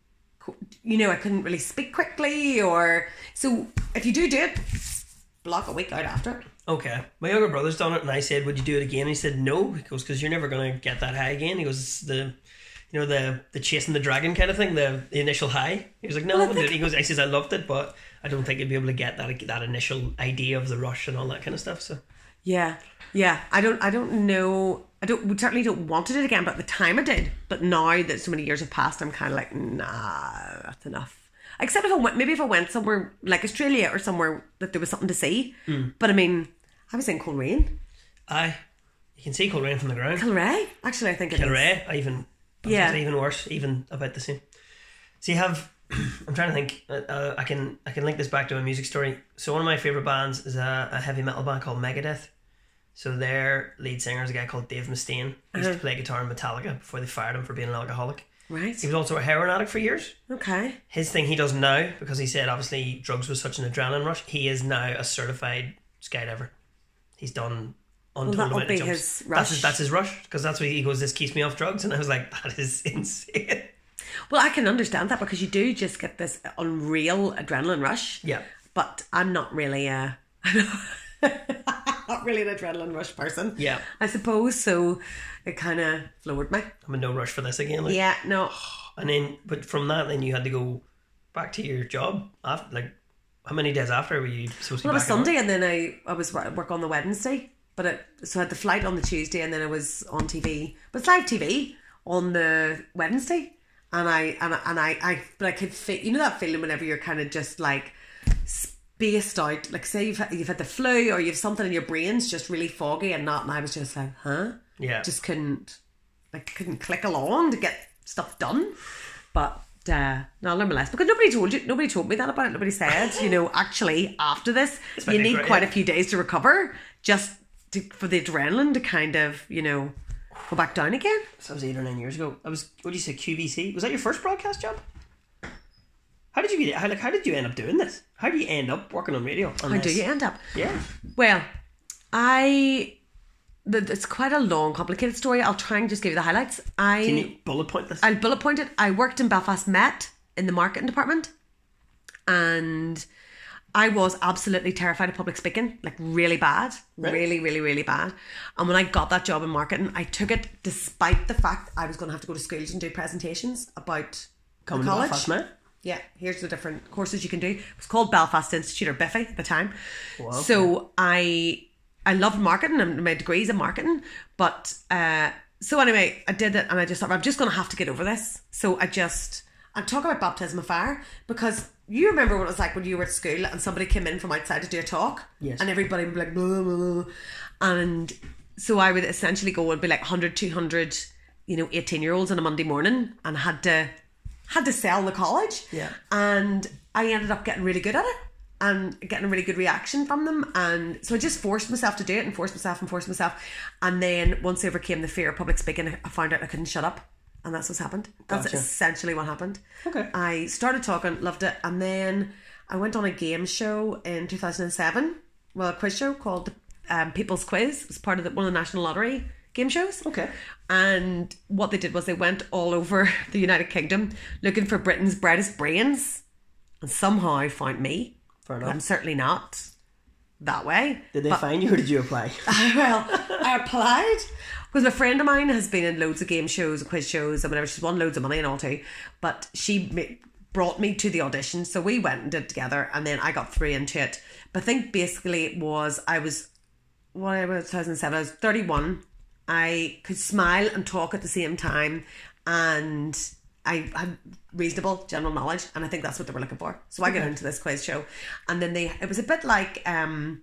you know, I couldn't really speak quickly, or so if you do do it, block a week out after it. Okay. My younger brother's done it and I said, would you do it again? He said, no. He goes, because you're never going to get that high again. He goes, it's the, you know, the the chasing the dragon kind of thing, the, the initial high. He was like, no. Well, I I think- he goes, I says, I loved it, but I don't think you'd be able to get that that initial idea of the rush and all that kind of stuff. So Yeah, yeah. I don't. I don't know. I don't. We certainly don't want to do it again. But at the time I did. But now that so many years have passed, I'm kind of like, nah, that's enough. Except if I went, maybe if I went somewhere like Australia or somewhere that there was something to see. Mm. But I mean, I was in Coleraine. aye, you can see Coleraine from the ground. Kilray, actually, I think it is. Kilray, I even, Yeah. even worse, even about the same. So you have, I'm trying to think. Uh, uh, I can I can link this back to a music story. So one of my favorite bands is a, a heavy metal band called Megadeth. So their lead singer is a guy called Dave Mustaine. He used Uh-huh. to play guitar in Metallica before they fired him for being an alcoholic. Right. He was also a heroin addict for years. Okay. His thing he does now, because he said obviously drugs was such an adrenaline rush, he is now a certified skydiver. He's done untold that'll amount be of jumps. his That's rush. his, that's his rush, because that's what he goes, this keeps me off drugs. And I was like, that is insane. Well, I can understand that because you do just get this unreal adrenaline rush. Yeah. But I'm not really a, not really an adrenaline rush person. Yeah. I suppose so. It kind of floored me. I'm in no rush for this again. Like. Yeah. No. And then, but from that, then you had to go back to your job. After, like, how many days after were you supposed to Well, be it was back at work? Sunday, and then I I was at work on the Wednesday. But it, so I had the flight on the Tuesday, and then I was on T V. But it's live T V on the Wednesday, and I and I, and I, I but I could feel, you know that feeling whenever you're kind of just like spaced out, like say you've had, you've had the flu or you've something in your brain's just really foggy and not, and I was just like, huh, Yeah. just couldn't like couldn't click along to get stuff done, but. Uh, no, nonetheless, because nobody told you, nobody told me that about it. Nobody said, you know, actually after this, might you be need great, quite yeah. a few days to recover, just to, for the adrenaline to kind of, you know, go back down again. So that was eight or nine years ago. I was, what did you say, Q V C? Was that your first broadcast job? How did you get, how, like, how did you end up doing this? How do you end up working on radio? How do you end up? Yeah. Well, I. the- It's quite a long, complicated story. I'll try and just give you the highlights. I. Can you bullet point this? I'll bullet point it. I worked in Belfast Met in the marketing department, and I was absolutely terrified of public speaking, like really bad, Right. really, really, really bad. And when I got that job in marketing, I took it despite the fact I was going to have to go to schools and do presentations about Coming the to college. Belfast Met? Yeah, here's the different courses you can do. It was called Belfast Institute, or Biffy at the time. Wow, So I I loved marketing and my degrees in marketing, but uh, so anyway, I did it and I just thought I'm just going to have to get over this. So I just I'm talking about baptism of fire, because you remember what it was like when you were at school and somebody came in from outside to do a talk, Yes. and everybody would be like blah, blah, blah. And so I would essentially go and be like one hundred, two hundred, you know, eighteen year olds on a Monday morning, and had to had to sell the college. Yeah. And I ended up getting really good at it and getting a really good reaction from them. And so I just forced myself to do it and forced myself and forced myself. And then once I overcame the fear of public speaking, I found out I couldn't shut up. And that's what's happened. That's Gotcha. essentially what happened. Okay. I started talking, loved it. And then I went on a game show in two thousand seven. Well, a quiz show called um, People's Quiz. It was part of the, one of the National Lottery game shows. Okay. And what they did was they went all over the United Kingdom looking for Britain's brightest brains, and somehow found me. Fair enough. I'm certainly not that way. Did they but, find you or did you apply? well, I applied because a friend of mine has been in loads of game shows, quiz shows, and whatever. She's won loads of money and all too. But she ma- brought me to the audition, so we went and did it together, and then I got through into it. But I think basically it was I was what was two thousand seven. I was thirty-one. I could smile and talk at the same time, and I had reasonable general knowledge, and I think that's what they were looking for. So I got into this quiz show, and then they it was a bit like um,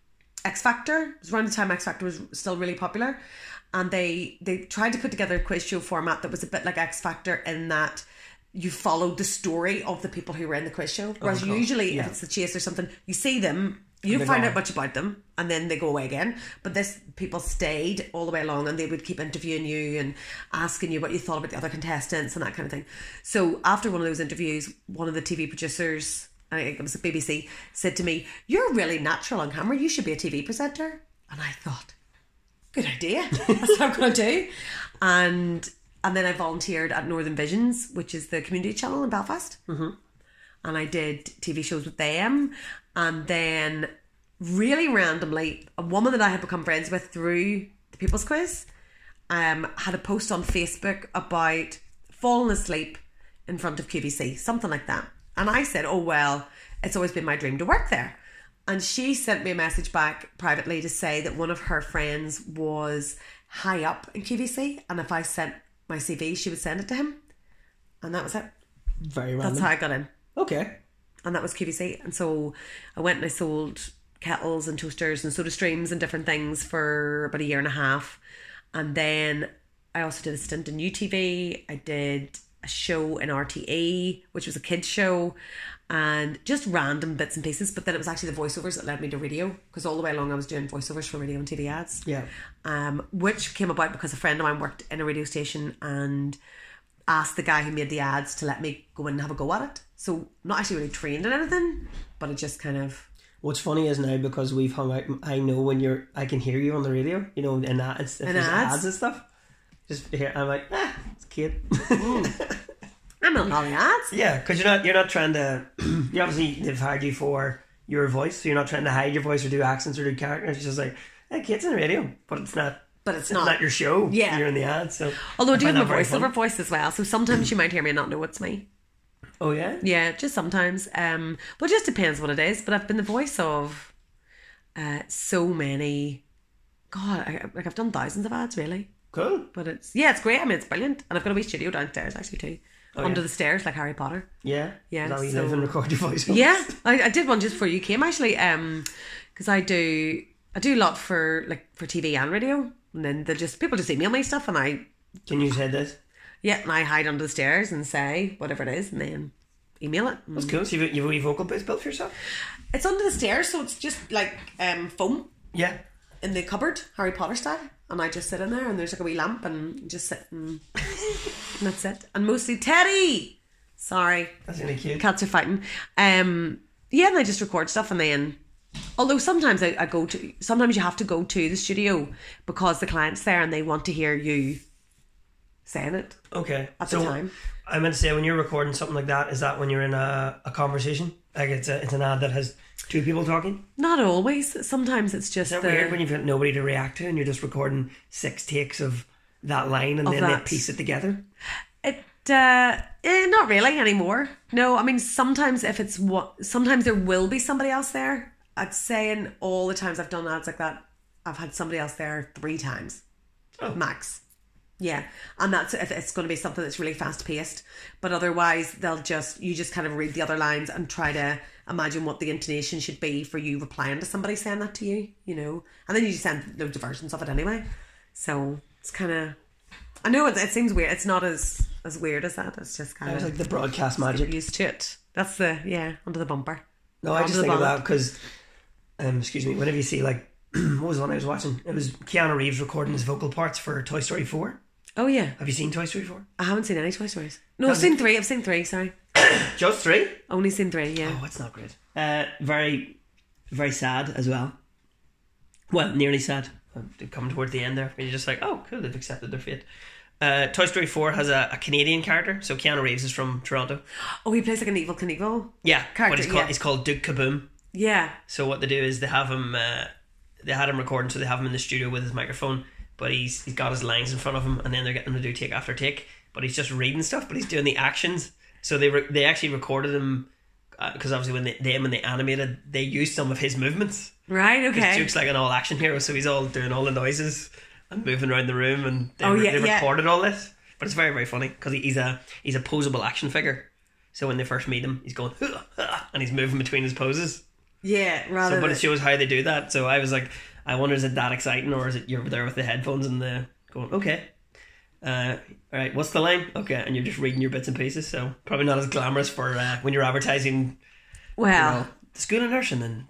X Factor. It was around the time X Factor was still really popular, and they they tried to put together a quiz show format that was a bit like X Factor in that you followed the story of the people who were in the quiz show. Whereas Oh, usually yeah. if it's the chase or something, you see them, you They don't find go out on. much about them, and then they go away again. But this, people stayed all the way along, and they would keep interviewing you and asking you what you thought about the other contestants and that kind of thing. So after one of those interviews, one of the T V producers, I think it was the B B C, said to me, "You're really natural on camera. You should be a T V presenter." And I thought, good idea. That's what I'm going to do. And and then I volunteered at Northern Visions, which is the community channel in Belfast. Mm-hmm. And I did T V shows with them. And then really randomly, a woman that I had become friends with through the People's Quiz um, had a post on Facebook about falling asleep in front of Q V C, something like that. And I said, oh, well, it's always been my dream to work there. And she sent me a message back privately to say that one of her friends was high up in Q V C, and if I sent my C V, she would send it to him. And that was it. Very random. That's how I got in. Okay. And that was Q V C. And so I went and I sold kettles and toasters and soda streams and different things for about a year and a half. And then I also did a stint in U T V. I did a show in R T E, which was a kids show, and just random bits and pieces. But then it was actually the voiceovers that led me to radio, because all the way along I was doing voiceovers for radio and T V ads. Yeah. Um, which came about because a friend of mine worked in a radio station and asked the guy who made the ads to let me go in and have a go at it. So I'm not actually really trained in anything, but it just kind of... What's funny is now, because we've hung out, I know when you're, I can hear you on the radio, you know, in ads, if In there's ads? ads and stuff. Just hear, I'm like, ah, it's Kate. I'm not on the ads. Yeah, because you're not, you're not trying to, you obviously, they've hired you for your voice, so you're not trying to hide your voice or do accents or do characters. It's just like, hey, Kate's in the radio, but it's not, But it's it's not. not your show. Yeah. You're in the ad, so. Although I do find have that a very fun. voiceover voice as well, so sometimes you might hear me and not know it's me. Oh, yeah? Yeah, just sometimes. Um, but it just depends what it is. But I've been the voice of uh, so many... God, I, like I've done thousands of ads, really. Cool. But it's... Yeah, it's great. I mean, it's brilliant. And I've got a wee studio downstairs, actually, too. Oh, Under yeah. the stairs, like Harry Potter. Yeah? Yeah, Is that where you so- live and record your voice? Yeah, I, I did one just before you came, actually, um, because I do I do a lot for like for T V and radio, and then they just people just email me stuff, and I Can you say this? yeah, and I hide under the stairs and say whatever it is, and then email it. That's cool. So you've, you've a wee vocal booth built for yourself? It's under the stairs, so it's just like um, foam Yeah. in the cupboard, Harry Potter style, and I just sit in there, and there's like a wee lamp, and just sit, and, and that's it. And mostly Teddy. Sorry. That's really cute. Cats are fighting. Um, yeah, and I just record stuff, and then, although sometimes I, I go to, sometimes you have to go to the studio because the client's there and they want to hear you saying it Okay. at so the time. I meant to say, when you're recording something like that, is that when you're in a, a conversation? Like it's a, it's an ad that has two people talking? Not always. Sometimes it's just Is that the, weird when you've got nobody to react to and you're just recording six takes of that line and Of then that. they piece it together? It uh, eh, not really anymore. No, I mean sometimes if it's what, sometimes there will be somebody else there. I'd say in all the times I've done ads like that, I've had somebody else there three times, Oh. max. Yeah, and that's if it's going to be something that's really fast paced. But otherwise, they'll just you just kind of read the other lines and try to imagine what the intonation should be for you replying to somebody saying that to you. You know, and then you just send loads of versions of it anyway. So it's kind of. I know it, it seems weird. It's not as as weird as that. It's just kind It's of like the broadcast magic. get used to it. That's the yeah under the bumper. No, I Under just the think of bonnet. that because, um, excuse me, whenever you see like, what was the one I was watching? It was Keanu Reeves recording his vocal parts for Toy Story four. Oh yeah, Have you seen Toy Story four? I haven't seen any Toy Stories. No, I've Have seen three. I've seen three. Sorry, Just three? only seen three. Yeah. Oh, it's not great. Uh, very, very sad as well. Well, nearly sad. uh, come towards the end there, and you're just like, oh, cool, they've accepted their fate. Uh, Toy Story four has a, a Canadian character, so Keanu Reeves is from Toronto. Oh, he plays like an evil Knievel. Yeah, character. But he's called, yeah. he's called Duke Kaboom. Yeah. So what they do is they have him. Uh, they had him recording, so they have him in the studio with his microphone. But he's he's got his lines in front of him, and then they're getting him to do take after take. But he's just reading stuff, but he's doing the actions. So they re- they actually recorded him because uh, obviously when they them when they animated, they used some of his movements. Right. Okay. Duke's like an all action hero, so he's all doing all the noises and moving around the room, and they, oh, yeah, they yeah. recorded all this. But it's very very funny because he, he's a he's a posable action figure. So when they first meet him, he's going and he's moving between his poses. Yeah, rather. So, but than... it shows how they do that. So I was like, I wonder, is it that exciting, or is it you're there with the headphones and the going, okay, uh, all right, what's the line? Okay, and you're just reading your bits and pieces. So probably not as glamorous for uh, when you're advertising. Well, you know, the school of nursing and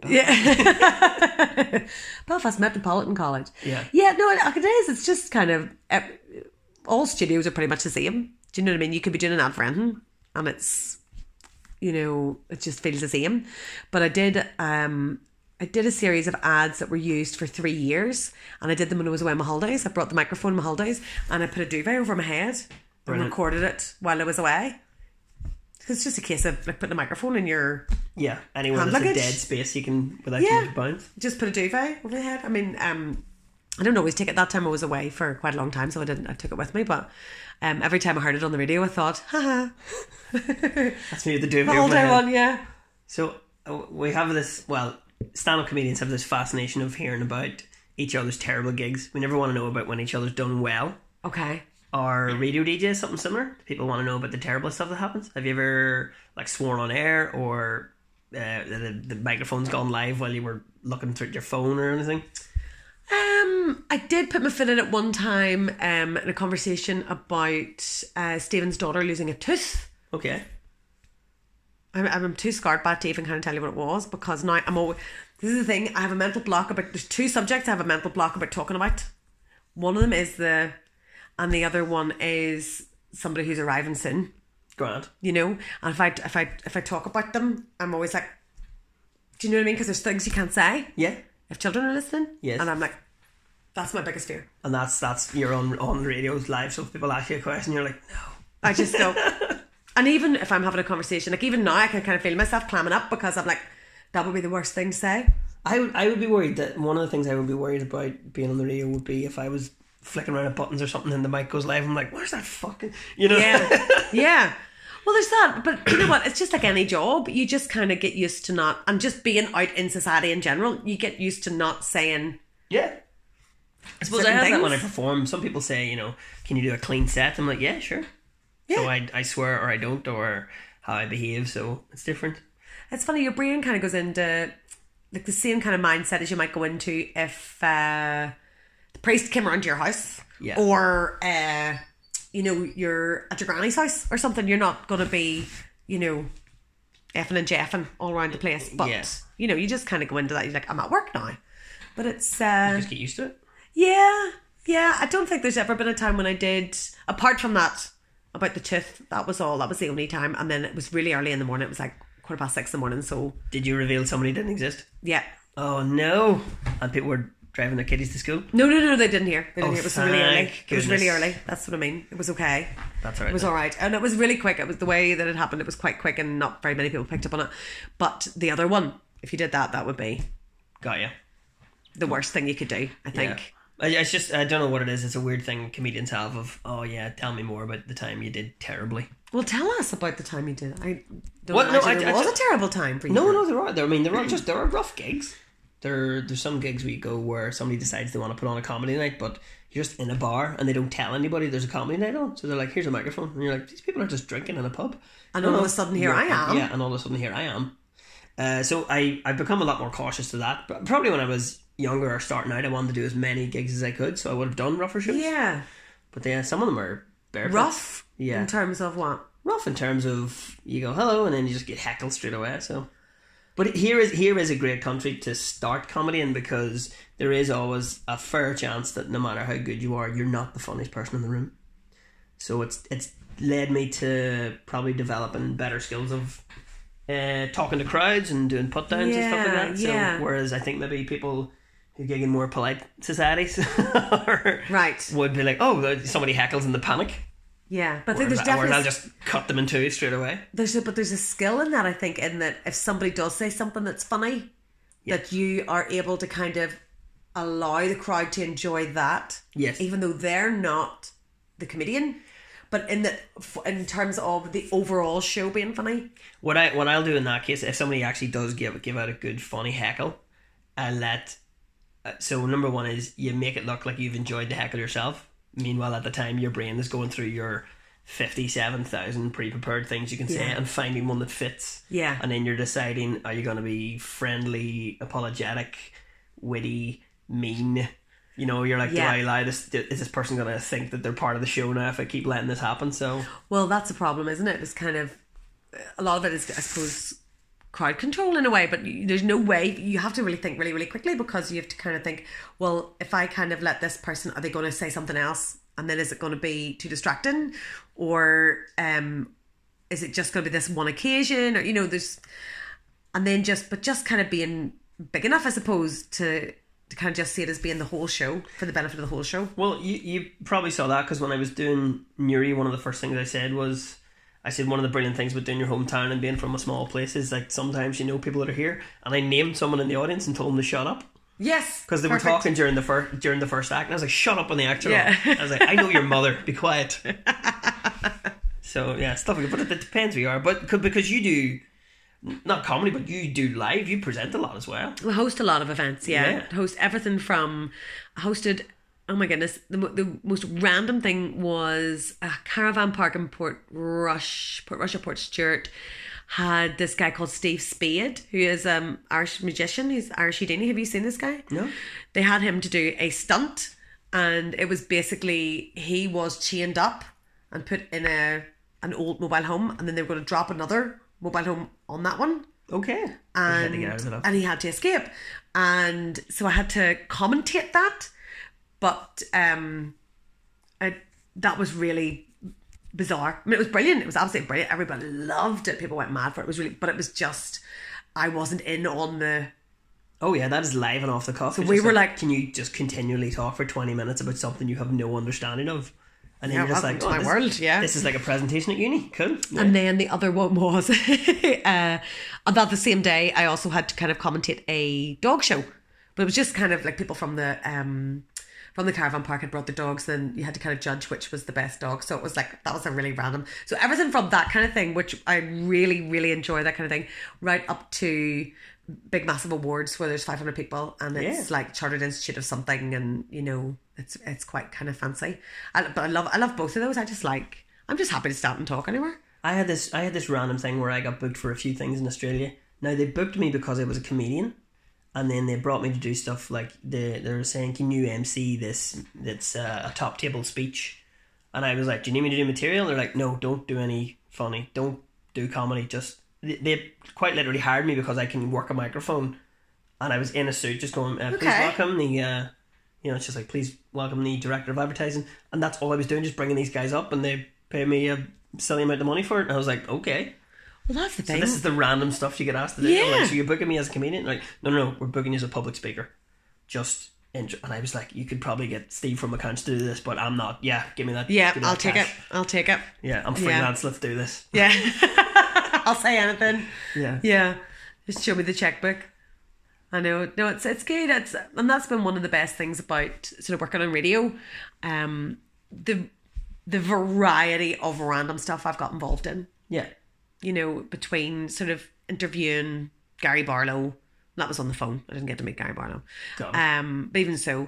yeah, Belfast Metropolitan College. Yeah, yeah. No, it, it is. It's just kind of uh, all studios are pretty much the same. Do you know what I mean? You could be doing an ad for anything, and it's, you know, it just feels the same. But I did um I did a series of ads that were used for three years, and I did them when I was away on my holidays. I brought the microphone on my holidays, and I put a duvet over my head and Brilliant. recorded it while I was away. It's just a case of like putting a microphone in your yeah. Anywhere hand there's luggage. a dead space, you can without Yeah. too much bounce. Just put a duvet over your head. I mean, um, I don't always take it. That time I was away for quite a long time, so I didn't. I took it with me, but um, every time I heard it on the radio, I thought, haha. That's me with the duvet The over whole my time head. on, yeah. So uh, we have this. Well, stand-up comedians have this fascination of hearing about each other's terrible gigs. We never want to know about when each other's done well. Okay. Are radio D Js something similar? People want to know about the terrible stuff that happens. Have you ever like sworn on air, or uh, the, the microphone's gone live while you were looking through your phone or anything? Um, I did put my foot in it one time um, in a conversation about uh, Stephen's daughter losing a tooth. Okay. I'm, I'm too scarred back to even kind of tell you what it was, because now I'm always... This is the thing, I have a mental block about... There's two subjects I have a mental block about talking about. One of them is the... And the other one is somebody who's arriving soon. Grand. You know? And if I, if I, if I talk about them, I'm always like... Do you know what I mean? Because there's things you can't say. Yeah. If children are listening. Yes. And I'm like... That's my biggest fear. And that's that's you're on on radio's live, so if people ask you a question, you're like, no. I just go... And even if I'm having a conversation, like even now I can kind of feel myself clamming up, because I'm like, that would be the worst thing to say. I would I would be worried that one of the things I would be worried about being on the radio would be if I was flicking around at buttons or something and the mic goes live. I'm like, where's that fucking, you know? Yeah, yeah. Well, there's that, but you know what? It's just like any job. You just kind of get used to not, and just being out in society in general, you get used to not saying. Yeah. I suppose I certain have that things. when I perform. Some people say, you know, can you do a clean set? I'm like, yeah, sure. Yeah. So I I swear or I don't, or how I behave. So it's different. It's funny, your brain kind of goes into like the same kind of mindset as you might go into if uh, the priest came around to your house, Yeah. or uh, you know, you're at your granny's house or something. You're not going to be, you know, effing and jeffing all around the place. But Yeah. you know, you just kind of go into that. You're like, I'm at work now, but it's uh, Just get used to it. yeah, yeah. I don't think there's ever been a time when I did, apart from that about the tooth. That was all. That was the only time. And then it was really early in the morning. It was like quarter past six in the morning. So Did you reveal somebody didn't exist? yeah. Oh no! And people were driving their kiddies to school. No, no, no, they didn't hear. They didn't Oh, hear. It was really early. thank It was really goodness. early. That's what I mean. It was okay. That's all right. It was then. all right. And it was really quick. It was the way that it happened. It was quite quick, and not very many people picked up on it. But the other one, if you did that, that would be Got you. the worst thing you could do, I think. Yeah. I, it's just, I don't know what it is. It's a weird thing comedians have of, oh yeah, tell me more about the time you did terribly. Well, tell us about the time you did. I don't What? No, imagine I- it I was just- a terrible time for you. No, no, there are. There, I mean, there are just there are rough gigs. There, there's some gigs where you go where somebody decides they want to put on a comedy night, but you're just in a bar and they don't tell anybody there's a comedy night on. So they're like, "Here's a microphone," and you're like, "These people are just drinking in a pub." And No, all of no. a sudden, here Yeah, I am. Yeah, and all of a sudden, here I am. Uh, so I I've become a lot more cautious to that. But probably when I was younger or starting out, I wanted to do as many gigs as I could, so I would have done rougher shows. Yeah. But yeah, some of them are bare Rough? Yeah. In terms of what? Rough in terms of you go hello and then you just get heckled straight away. So, but here is here is a great country to start comedy in, because there is always a fair chance that no matter how good you are, you're not the funniest person in the room. So it's it's led me to probably developing better skills of uh, talking to crowds and doing put downs and stuff like Yeah, that. So yeah. whereas I think maybe people who gig in more polite societies or Right. would be like, oh, somebody heckles in the panic. Yeah, but I think Whereas, there's definitely whereas I'll just cut them in two straight away. there's a, but there's a skill in that, I think, in that if somebody does say something that's funny, Yeah. that you are able to kind of allow the crowd to enjoy that. Yes. Even though they're not the comedian, but in the in terms of the overall show being funny. What I what I'll do in that case, if somebody actually does give give out a good funny heckle, I let. Uh, so number one is you make it look like you've enjoyed the heckle yourself. Meanwhile, at the time, your brain is going through your fifty-seven thousand pre-prepared things you can say Yeah. and finding one that fits. Yeah. And then you're deciding, are you going to be friendly, apologetic, witty, mean? You know, you're like, Yeah. do I allow this? Is this person going to think that they're part of the show now if I keep letting this happen? So, Well, that's a problem, isn't it? It's kind of a lot of it is, I suppose, crowd control in a way. But you, there's no way you have to really think really, really quickly because you have to kind of think, well, if I kind of let this person, are they going to say something else? And then is it going to be too distracting, or um, is it just going to be this one occasion? Or you know, there's, and then just but just kind of being big enough, I suppose, to to kind of just see it as being the whole show for the benefit of the whole show. well, you, you probably saw that because when I was doing Newry, one of the first things I said was, I said one of the brilliant things about doing your hometown and being from a small place is like sometimes you know people that are here, and I named someone in the audience and told them to shut up. Yes, Because they perfect. were talking during the first during the first act, and I was like, "Shut up!" on the actor. Yeah. I was like, "I know your mother. Be quiet." So yeah, stuff like that. But it, it depends where you are. But c- because you do not comedy, but you do live, you present a lot as well. I host a lot of events, yeah. Yeah. I host everything from, I hosted, oh my goodness, the, mo- the most random thing was a caravan park in Port Rush, Port Rush or Port Stewart, had this guy called Steve Spade, who is an um, Irish magician. He's Irish Houdini. Have you seen this guy? No. They had him to do a stunt, and it was basically, he was chained up and put in a an old mobile home, and then they were going to drop another mobile home on that one. Okay. And, You had to get out of it. and he had to escape, and so I had to commentate that, but um, it, that was really bizarre. I mean, it was brilliant. It was absolutely brilliant. Everybody loved it. People went mad for it. It was really, but it was just, I wasn't in on the. Oh yeah, that is live and off the cuff. So we were like- can you just continually talk for twenty minutes about something you have no understanding of? And then Yeah, you're just welcome like, to oh, my this, world, yeah. this is like a presentation at uni. Cool. Yeah. And then the other one was, uh, on that the same day, I also had to kind of commentate a dog show, but it was just kind of like people from the um from the caravan park had brought the dogs, and you had to kind of judge which was the best dog. So it was like, that was a really random. So everything from that kind of thing, which I really, really enjoy, that kind of thing, right up to big massive awards where there's five hundred people and it's Yeah. like Chartered Institute of something, and you know, it's it's quite kind of fancy. I, but I love I love both of those. I just like, I'm just happy to stand and talk anywhere. I had this I had this random thing where I got booked for a few things in Australia. Now they booked me because I was a comedian, and then they brought me to do stuff like they they were saying, can you M C this that's uh, a top table speech? And I was like, do you need me to do material? And they're like, no, don't do any funny, don't do comedy. Just they, they quite literally hired me because I can work a microphone, and I was in a suit just going, uh, please Okay. welcome the. Uh, you know, it's just like, please welcome the director of advertising, and that's all I was doing, just bringing these guys up, and they pay me a silly amount of money for it. And I was like, okay. Well, that's the So thing. this is the random stuff you get asked to do. Yeah. I'm like, so you're booking me as a comedian? Like, no, no, no, we're booking you as a public speaker. Just enjoy. And I was like, you could probably get Steve from accounts to do this, but I'm not. Yeah, give me that. Yeah, give me I'll that take it. cash. I'll take it. Yeah, I'm Yeah. freelance. Let's do this. Yeah. I'll say anything. Yeah. Yeah. Just show me the checkbook. I know. No, it's it's good. It's and that's been one of the best things about sort of working on radio. Um the the variety of random stuff I've got involved in. Yeah. You know, between sort of interviewing Gary Barlow. That was on the phone. I didn't get to meet Gary Barlow. Got it. Um, but even so,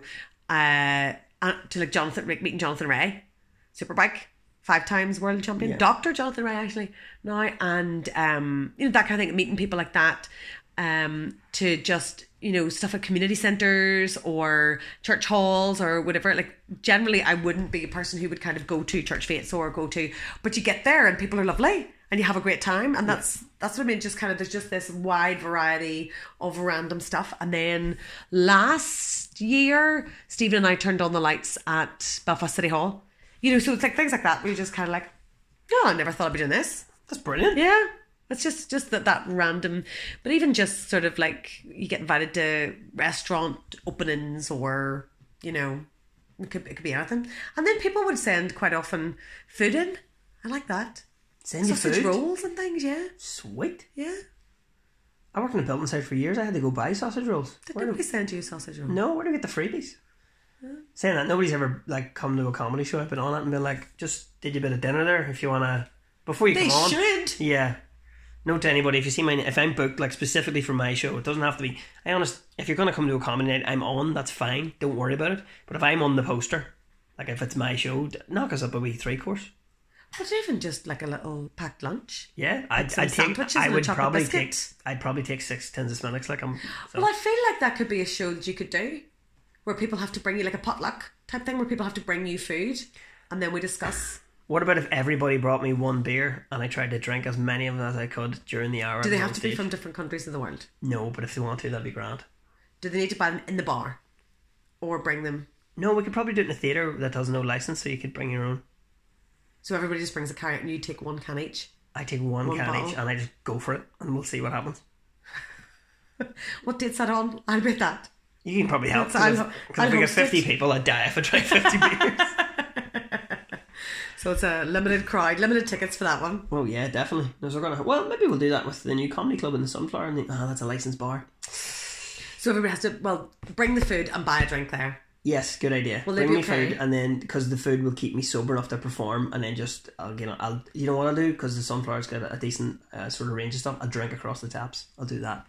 uh, uh, to like Jonathan, meeting Jonathan Ray, Superbike, five times world champion, Yeah. Doctor Jonathan Ray actually now, and um, you know, that kind of thing. Meeting people like that, um, to just, you know, stuff at community centres or church halls or whatever. Like generally, I wouldn't be a person who would kind of go to church fates or go to, but you get there and people are lovely. And you have a great time, and that's that's what I mean. Just kind of, there's just this wide variety of random stuff. And then last year, Stephen and I turned on the lights at Belfast City Hall. You know, so it's like things like that. We just kind of like, no, I never thought I'd be doing this. That's brilliant. Yeah, It's just just that that random, but even just sort of like you get invited to restaurant openings, or you know, it could it could be anything. And then people would send quite often food in. I like that. Send you Sausage food? rolls and things. Yeah, Sweet. yeah. I worked in a building site for years. I had to go buy sausage rolls. Did Where nobody do, send you a sausage roll? no, where do we get the freebies? Saying that, nobody's ever like come to a comedy show I've been on it and been like, just did you a bit of dinner there if you want to, before you They come on. should. Yeah. Note to anybody, if you see my, if I'm booked like specifically for my show, it doesn't have to be, I honest, if you're going to come to a comedy night, I'm on, that's fine, don't worry about it. But if I'm on the poster, like if it's my show, knock us up a wee three course. But even just like a little packed lunch. Yeah, I'd, some I'd take, sandwiches I and a would chocolate probably biscuit. take, I'd probably take six tins of Sminnix, like I'm, so. Well, I feel like that could be a show that you could do, where people have to bring you like a potluck type thing, where people have to bring you food, and then we discuss. What about if everybody brought me one beer and I tried to drink as many of them as I could during the hour? Do I they was have on to be stage? from different countries of the world? No, but if they want to, that'd be grand. Do they need to buy them in the bar, or bring them? No, we could probably do it in a theatre that has no license, so you could bring your own. So everybody just brings a carrot, and you take one can each. I take one, One can bottle. each and I just go for it and we'll see what happens. What date's that on? I'll bet that. You can probably help, That's- because I'll- if, 'cause I'll if we get host it. fifty people, I'd die if I drank fifty beers. So it's a limited crowd, limited tickets for that one. Well, yeah, definitely. No, so we're gonna, well, maybe we'll do that with the new comedy club in the Sunflower. And the, oh, that's a licensed bar. So everybody has to, well, bring the food and buy a drink there. Yes, good idea. Will they Bring be me okay? food, and then because the food will keep me sober enough to perform, and then just I'll get on. I'll you know what I'll do, because the Sunflower's got a, a decent uh, sort of range of stuff. I'll drink across the taps. I'll do that.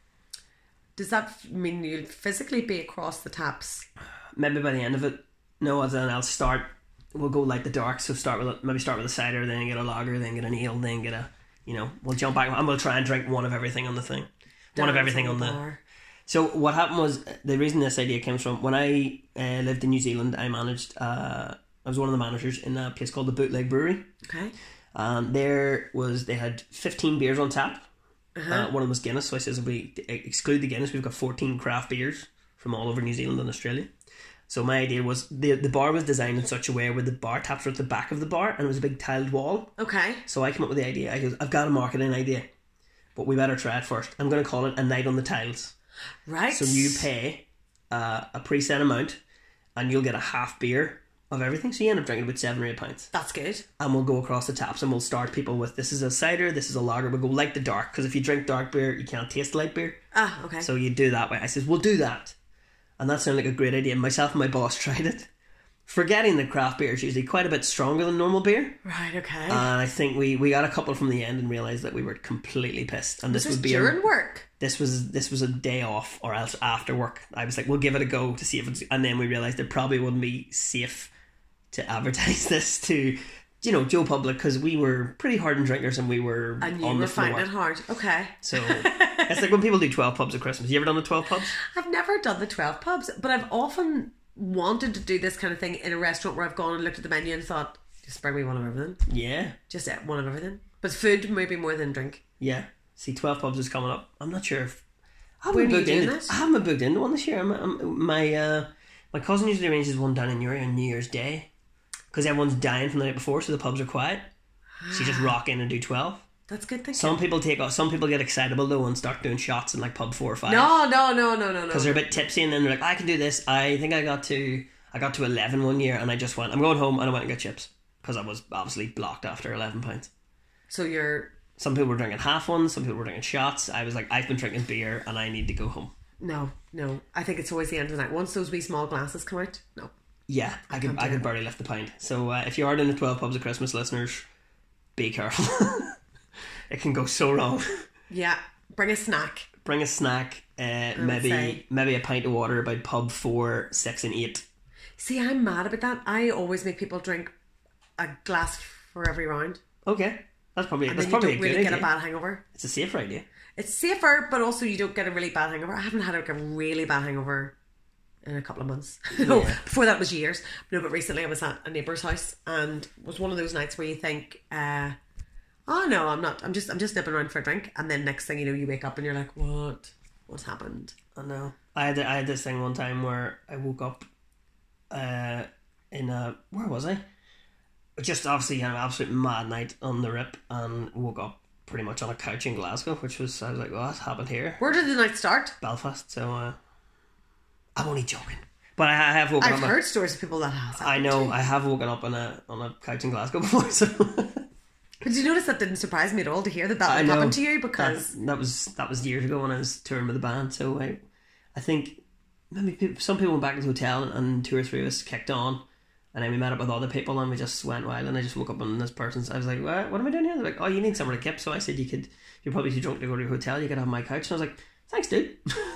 Does that f- mean you'll physically be across the taps? Maybe by the end of it, no. As then I'll start. We'll go like the dark. So start with a, maybe start with a cider, then get a lager, then get an ale, then get a you know. We'll jump back, and we'll try and drink one of everything on the thing. One of Dance everything on the. bar. So what happened was, the reason this idea came from, when I uh, lived in New Zealand, I managed, uh, I was one of the managers in a place called the Bootleg Brewery. Okay. And there was, they had fifteen beers on tap. Uh-huh. Uh, one of them was Guinness, so I says if we exclude the Guinness, we've got fourteen craft beers from all over New Zealand and Australia. So my idea was, the the bar was designed in such a way where the bar taps were at the back of the bar, and it was a big tiled wall. Okay. So I came up with the idea, I goes, I've got a marketing idea, but we better try it first. I'm going to call it A Night on the Tiles. Right. So you pay uh, a preset amount, and you'll get a half beer of everything. So you end up drinking about seven or eight pints. That's good. And we'll go across the taps, and we'll start people with, this is a cider, this is a lager. We'll go light to dark, because if you drink dark beer, you can't taste light beer. Ah, okay. So you do that way. I says, we'll do that. And that sounded like a great idea. Myself and my boss tried it, forgetting that craft beer is usually quite a bit stronger than normal beer. right, okay. And I think we, we got a couple from the end and realised that we were completely pissed. And Was this this would be a, during work? this was this was a day off or else after work. I was like, we'll give it a go to see if it's, and then we realised it probably wouldn't be safe to advertise this to, you know, Joe Public, because we were pretty hardened drinkers and we were And you on were the floor. finding it hard. Okay. So it's like when people do twelve pubs at Christmas. You ever done the twelve pubs? I've never done the twelve pubs, but I've often wanted to do this kind of thing in a restaurant where I've gone and looked at the menu and thought, just bring me one of everything. Yeah, Just uh, one of everything. But food maybe more than drink. yeah. See, twelve pubs is coming up. I'm not sure if I When haven't are you booked doing into. this? I haven't booked into one this year. I'm, I'm, my uh, my cousin usually arranges one down in Newry on New Year's Day, because everyone's dying from the night before, so the pubs are quiet. So you just rock in and do twelve. That's good thinking. Some people take off. Some people get excitable though and start doing shots in like pub four or five. No, no, no, no, no, no. Because they're a bit tipsy, and then they're like, I can do this. I think I got to I got to eleven one year, and I just went, I'm going home, and I went and got chips, because I was obviously blocked after eleven pints. So you're... Some people were drinking half ones, some people were drinking shots. I was like, I've been drinking beer and I need to go home. No, no. I think it's always the end of the night. Once those wee small glasses come out, no. Yeah, I, could can't I do could it. barely lift the pint. So uh, if you are doing the twelve pubs at Christmas, listeners, be careful. It can go so wrong. Yeah. Bring a snack. Bring a snack, uh, would maybe say. maybe a pint of water about pub four, six, and eight. See, I'm mad about that. I always make people drink a glass for every round. Okay, that's probably And that's then you probably don't a good really get idea. a bad hangover. It's a safer idea. It's safer, but also you don't get a really bad hangover. I haven't had like a really bad hangover in a couple of months. No, Yeah. before that was years. No, but recently I was at a neighbour's house, and it was one of those nights where you think, uh, oh no, I'm not. I'm just I'm just nipping around for a drink, and then next thing you know, you wake up and you're like, what? What's happened? I know. I had I had this thing one time where I woke up, uh, in a where was I? Just obviously had an absolute mad night on the rip, and woke up pretty much on a couch in Glasgow, which was, I was like, what happened here? Where did the night start? Belfast. So uh, I'm only joking, but I, I have woken I've up. heard stories of people that have. I know too. I have woken up on a on a couch in Glasgow before. So. But did you notice that didn't surprise me at all to hear that that would happen to you? Because that, that was that was years ago when I was touring with the band. So I, I think maybe people, some people went back to the hotel and, and two or three of us kicked on, and then we met up with other people and we just went wild. And I just woke up on this person's. I was like, what, what am I doing here? They're like, oh, you need somewhere to keep. So I said, you could. You're probably too drunk to go to your hotel. You could have my couch. And I was like, thanks, dude.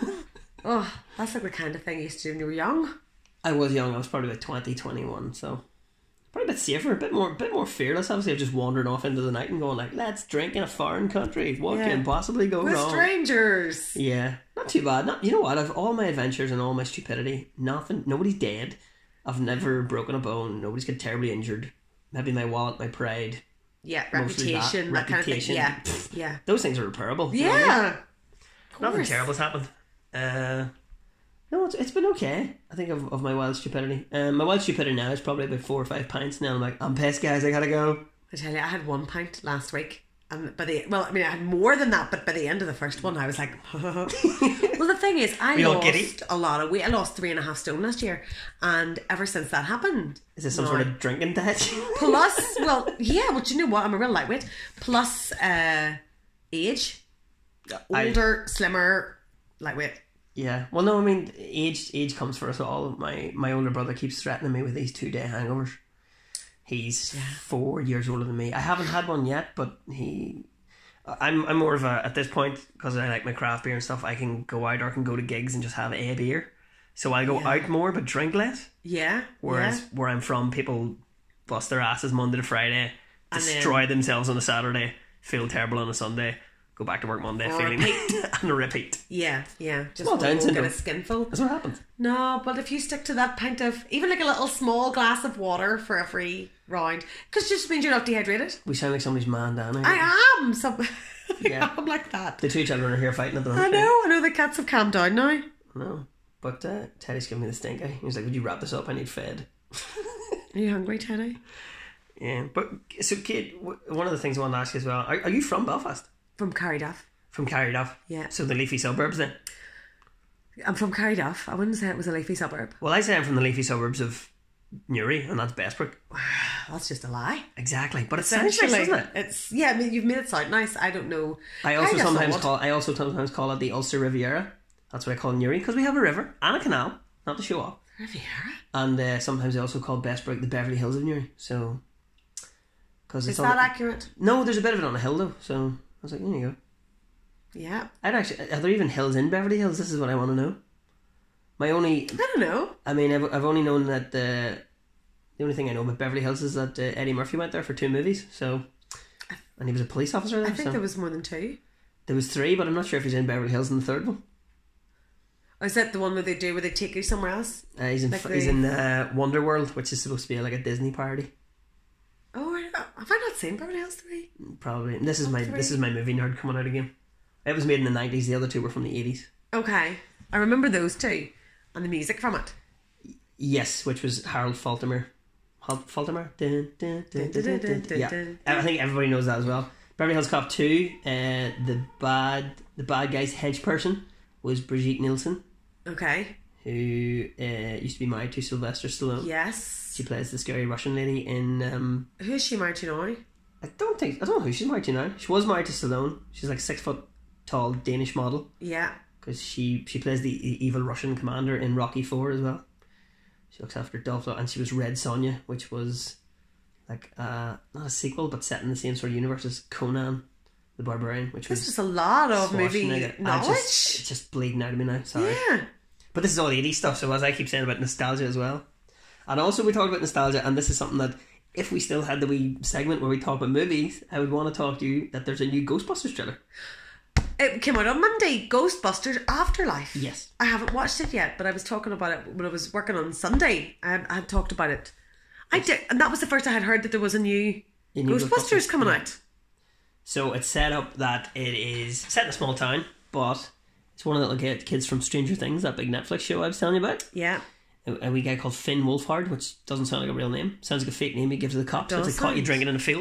Oh, that's like the kind of thing you used to do when you were young. I was young. I was probably about twenty, twenty-one. So. Probably a bit safer, a bit more, a bit more fearless. Obviously, I've just wandered off into the night and going like, "Let's drink in a foreign country. What Yeah. can possibly go With wrong?" strangers. Yeah, not too bad. Not, you know what? Of all my adventures and all my stupidity, nothing. Nobody's dead. I've never broken a bone. Nobody's got terribly injured. Maybe my wallet, my pride. Yeah, Mostly reputation, that. that, kind of thing. Reputation. Yeah, Pfft. yeah, Those things are repairable. you know what I mean? yeah. Of Nothing course. terrible's happened. Uh, no, it's, it's been okay. I think of, of my wild stupidity. Um, my wild stupidity now is probably about four or five pints now. I'm like, I'm pissed, guys. I gotta go. I tell you, I had one pint last week, and by the well, I mean, I had more than that, but by the end of the first one, I was like, well, the thing is, I We all giddy? lost a lot of weight. I lost three and a half stone last year, and ever since that happened, Is this some no, sort of drinking diet? plus, well, yeah, but you know what? I'm a real lightweight. Plus, uh, age, I- older, slimmer, lightweight. Yeah. Well, no, I mean, age age comes for us all. My my older brother keeps threatening me with these two day hangovers. He's four years older than me. I haven't had one yet, but he. I'm I'm more of a at this point because I like my craft beer and stuff. I can go out or I can go to gigs and just have a beer. So I go Yeah. out more but drink less. Yeah. Whereas yeah. where I'm from, people bust their asses Monday to Friday, And then- destroy themselves on a Saturday, feel terrible on a Sunday, go back to work Monday, Or feeling repeat. and a repeat. Yeah, yeah. Just Small one Down go syndrome. get a skinful. That's what happens. No, but if you stick to that pint of, even like a little small glass of water for every round, because it just means you're not dehydrated. We sound like somebody's man down. I am. Some, Yeah. I'm like that. The two children are here fighting at the I moment. know, I know the cats have calmed down now. No. But uh, Teddy's giving me the stink eye. He was like, would you wrap this up? I need fed. Are you hungry, Teddy? Yeah. But, so Kate, w- one of the things I want to ask you as well, are, are you from Belfast? From Carryduff. From Carryduff? Yeah. So the leafy suburbs then? I'm from Carryduff. I wouldn't say it was a leafy suburb. Well, I say I'm from the leafy suburbs of Newry, and that's Bestbrook. That's just a lie. Exactly. But it sounds nice, doesn't it? It's, yeah, I mean, you've made it sound nice. I don't know. I also Carryduff's sometimes odd. call I also sometimes call it the Ulster Riviera. That's what I call Newry, because we have a river and a canal, not to show off. Riviera? And uh, sometimes I also call Bestbrook the Beverly Hills of Newry. So, because Is that accurate? No, there's a bit of it on a hill though. So I was like, there you go. Yeah. I'd actually. Are there even hills in Beverly Hills? This is what I want to know. My only. I don't know. I mean, I've, I've only known that the. The only thing I know about Beverly Hills is that uh, Eddie Murphy went there for two movies. So, and he was a police officer there. I think so. there was more than two. There was three, but I'm not sure if he's in Beverly Hills in the third one. Or is that the one where they do where they take you somewhere else? Uh, he's in Like he's the- in uh, Wonder World, which is supposed to be like a Disney parody. Oh, I- have I not seen Beverly Hills three? Probably. And this is my three. this is my movie nerd coming out again. It was made in the nineties. The other two were from the eighties. Okay, I remember those two, and the music from it. Yes, which was Harold Faltermeyer. Hal- Faltermeyer. Dun, dun, dun, dun, dun, dun, dun. Yeah, I think everybody knows that as well. Beverly Hills Cop two. Uh, the bad the bad guy's hedge person was Brigitte Nielsen, Okay. who uh, used to be married to Sylvester Stallone. Yes. She plays the scary Russian lady in. Um, Who is she married to now? I don't think I don't know who she's married to now. She was married to Stallone. She's like six foot tall Danish model Yeah. because she she plays the e- evil Russian commander in Rocky Four as well. She looks after Dolph, and she was Red Sonja, which was like uh, not a sequel but set in the same sort of universe as Conan the Barbarian, which There's was just a lot of movie Schwarzenegger. I knowledge. just, it's just bleeding out of me now. Sorry. Yeah. But this is all eighties stuff, so as I keep saying about nostalgia as well. And also we talked about nostalgia, and this is something that if we still had the wee segment where we talk about movies, I would want to talk to you that there's a new Ghostbusters trailer. It came out on Monday, Ghostbusters Afterlife. Yes. I haven't watched it yet, but I was talking about it when I was working on Sunday. I had, I had talked about it. I did, and that was the first I had heard that there was a new, A new Ghostbusters, Ghostbusters, coming yeah. out. So it's set up that it is set in a small town, but it's one of the little kid- kids from Stranger Things, that big Netflix show I was telling you about. Yeah. A, a wee guy called Finn Wolfhard, which doesn't sound like a real name. Sounds like a fake name he gives to the cops. It's like caught you doesn't. drinking in a field.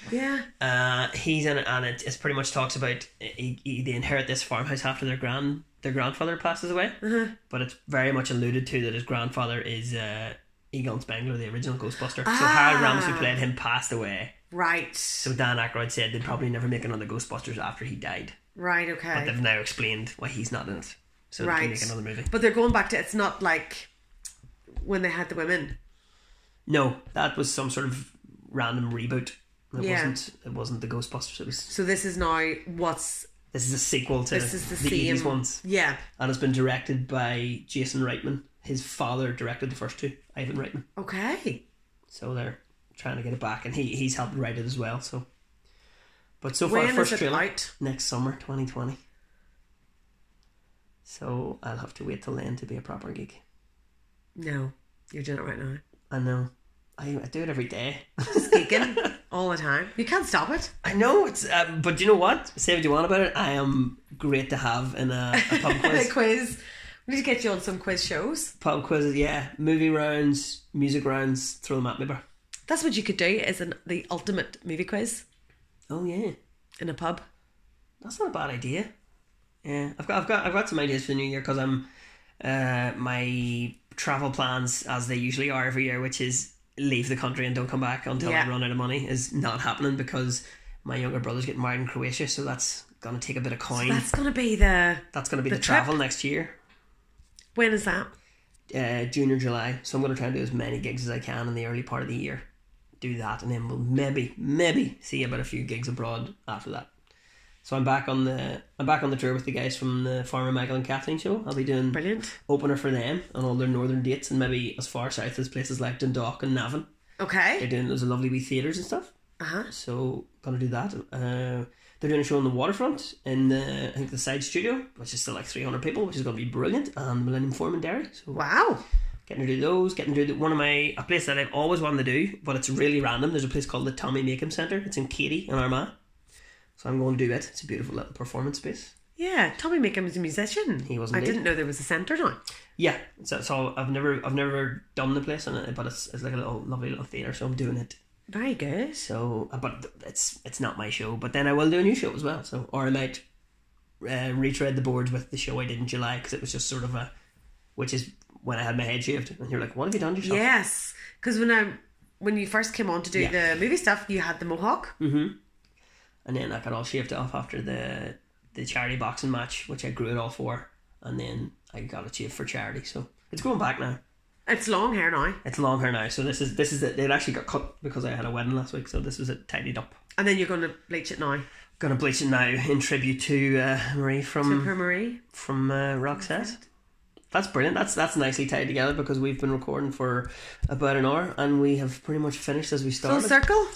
Yeah. Uh, he's in it, and it it's pretty much talks about he, he, they inherit this farmhouse after their grand their grandfather passes away. Uh-huh. But it's very much alluded to that his grandfather is uh, Egon Spengler, the original Ghostbuster. Ah. So Harold Ramis, who played him, passed away. Right. So Dan Aykroyd said they'd probably never make another Ghostbusters after he died. Right, okay. But they've now explained why he's not in it. So they Right. can make another movie. But they're going back to, it's not like when they had the women. No, that was some sort of random reboot. It Yeah. wasn't it wasn't the Ghostbusters. It was So this is now what's, this is a sequel to this is the, the same. eighties ones. Yeah. And it's been directed by Jason Reitman. His father directed the first two, Ivan Reitman. Okay. So they're trying to get it back, and he he's helped write it as well. So, but so far, When first is it trailer out? next summer, twenty twenty. So I'll have to wait till then to be a proper geek. No, you're doing it right now. I know, I, I do it every day. Geeking all the time. You can't stop it. I know it's, um, but you know what? Say what you want about it. I am great to have in a, a pub A quiz. quiz. We need to get you on some quiz shows. Pub quizzes, yeah. Movie rounds, music rounds. Throw them at me, bro. That's what you could do, is an, the ultimate movie quiz Oh yeah, in a pub. that's not a bad idea. Yeah, I've got, I've got, I've got some ideas for the new year because I'm, uh, my travel plans as they usually are every year, which is leave the country and don't come back until Yeah. I run out of money, is not happening because my younger brother's getting married in Croatia, so that's gonna take a bit of coin. That's going to be the... That's gonna be the the, trip. travel next year. When is that? Uh, June or July. So I'm going to try and do as many gigs as I can in the early part of the year. Do that, and then we'll maybe, maybe see about a few gigs abroad after that. So I'm back on the I'm back on the tour with the guys from the Farmer Michael and Kathleen show. I'll be doing Brilliant. opener for them on all their northern dates, and maybe as far south as places like Dundalk and Navan. They're Okay. doing those lovely wee theatres and stuff. Uh-huh. So gonna do that. Uh, they're doing a show on the waterfront in the I think the side studio, which is still like three hundred people, which is gonna be brilliant, and Millennium Forum in Derry. So Wow. getting to do those, getting to do the, one of my a place that I've always wanted to do, but it's really random. There's a place called the Tommy Makem Centre. It's in Katy in Armagh. So I'm going to do it. It's a beautiful little performance space. Yeah, Tommy Makem was a musician. He was I indeed. didn't know there was a centre now. Yeah, so, so I've never I've never done the place, in it, but it's it's like a little lovely little theatre. So I'm doing it. Very good. So, uh, but it's it's not my show. But then I will do a new show as well. So, or I might uh, retread the boards with the show I did in July, because it was just sort of a, which is when I had my head shaved, and you're like, what have you done to yourself? Yes, because when I when you first came on to do Yeah. the movie stuff, you had the mohawk. Mm-hmm. And then I got all shaved off after the the charity boxing match, which I grew it all for, and then I got it shaved for charity. So it's going back now. It's long hair now, It's long hair now. So this is this is it. It actually got cut because I had a wedding last week. So this was it tidied up. and then you're going to bleach it now. Gonna bleach it now in tribute to uh, Marie from To her Marie. from uh, Roxette. That's brilliant. That's that's nicely tied together because we've been recording for about an hour and we have pretty much finished as we Full started. circle.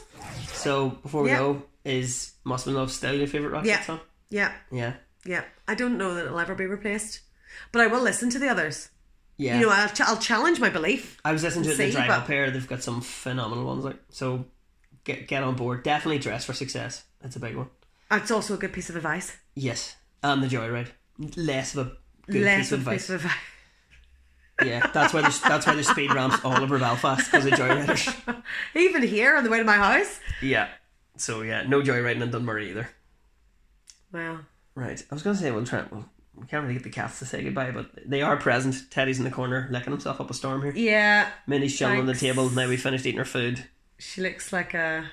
So before we Yeah. go, is Must Be Love still your favourite Roxette Yeah. song? Yeah, Yeah. yeah. I don't know that it'll ever be replaced, but I will listen to the others. Yeah. You know, I'll, ch- I'll challenge my belief. I was listening to it in See, the drive but- up here. They've got some phenomenal ones like so. Get get on board. Definitely Dress for Success. That's a big one. It's also a good piece of advice. Yes, and the Joyride. Less of a good Less piece of of a advice. piece of advice. Yeah, that's why there's that's why there's speed ramps all over Belfast because of Joyriders. Even here on the way to my house. Yeah. So yeah, no joyriding in Dunmurry either. Well, Right. I was gonna say we'll try. Well, we can't really get the cats to say goodbye, but they are present. Teddy's in the corner licking himself up a storm here. yeah, Minnie's chilling on the Thanks. table. Now we finished eating her food. she looks like a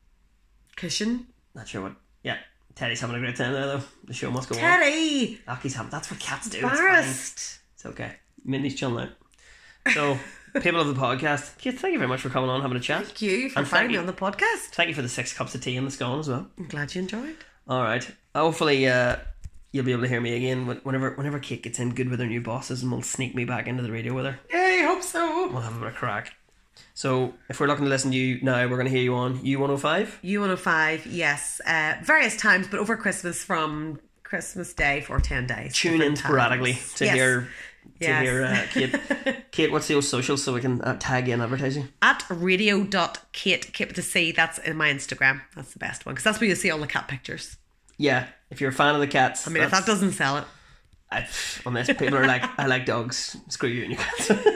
cushion. Not sure what. Yeah, Teddy's having a great time there though. The show must go on. Teddy! Aki's having. That's what cats do. It's fine. Embarrassed. It's okay. Minnie's chilling out. So, people of the podcast, Kate, thank you very much for coming on, having a chat. Thank you for And finding thank me you- on the podcast. Thank you for the six cups of tea and the scone as well. I'm glad you enjoyed. All right. Hopefully, uh, you'll be able to hear me again when- whenever whenever Kate gets in good with her new bosses, and we'll sneak me back into the radio with her. Yay, hope so. We'll have a bit of crack. So, if we're looking to listen to you now, we're going to hear you on U one oh five. U one oh five, yes. Uh, various times, but over Christmas from Christmas Day for ten days. Tune in different sporadically times. to Yes. hear to Yes. hear uh, Kate. Kate, what's those socials so we can uh, tag in advertising? At radio.kate, Kate with a C, that's in my Instagram. That's the best one, because that's where you see all the cat pictures. Yeah, if you're a fan of the cats. I mean, if that doesn't sell it. I, unless people are like, I like dogs, screw you and your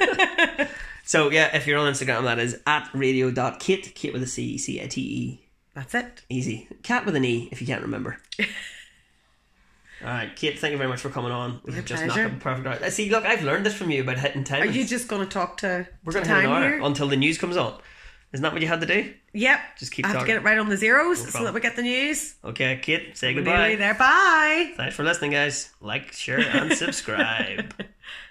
cats. So yeah, if you're on Instagram, that is at radio.kate, Kate with a C, C I T E. That's it. Easy. Cat with an E, if you can't remember. All right, Kate, thank you very much for coming on. We have just knocked pleasure. up a perfect hour. See, look, I've learned this from you about hitting time. Are you just going to talk to We're to going to hit an time hour here? until the news comes on. Isn't that what you had to do? Yep. Just keep I have talking. to get it right on the zeros so problem. that we get the news. Okay, Kate, say We're goodbye. nearly there. Bye. Thanks for listening, guys. Like, share, and subscribe.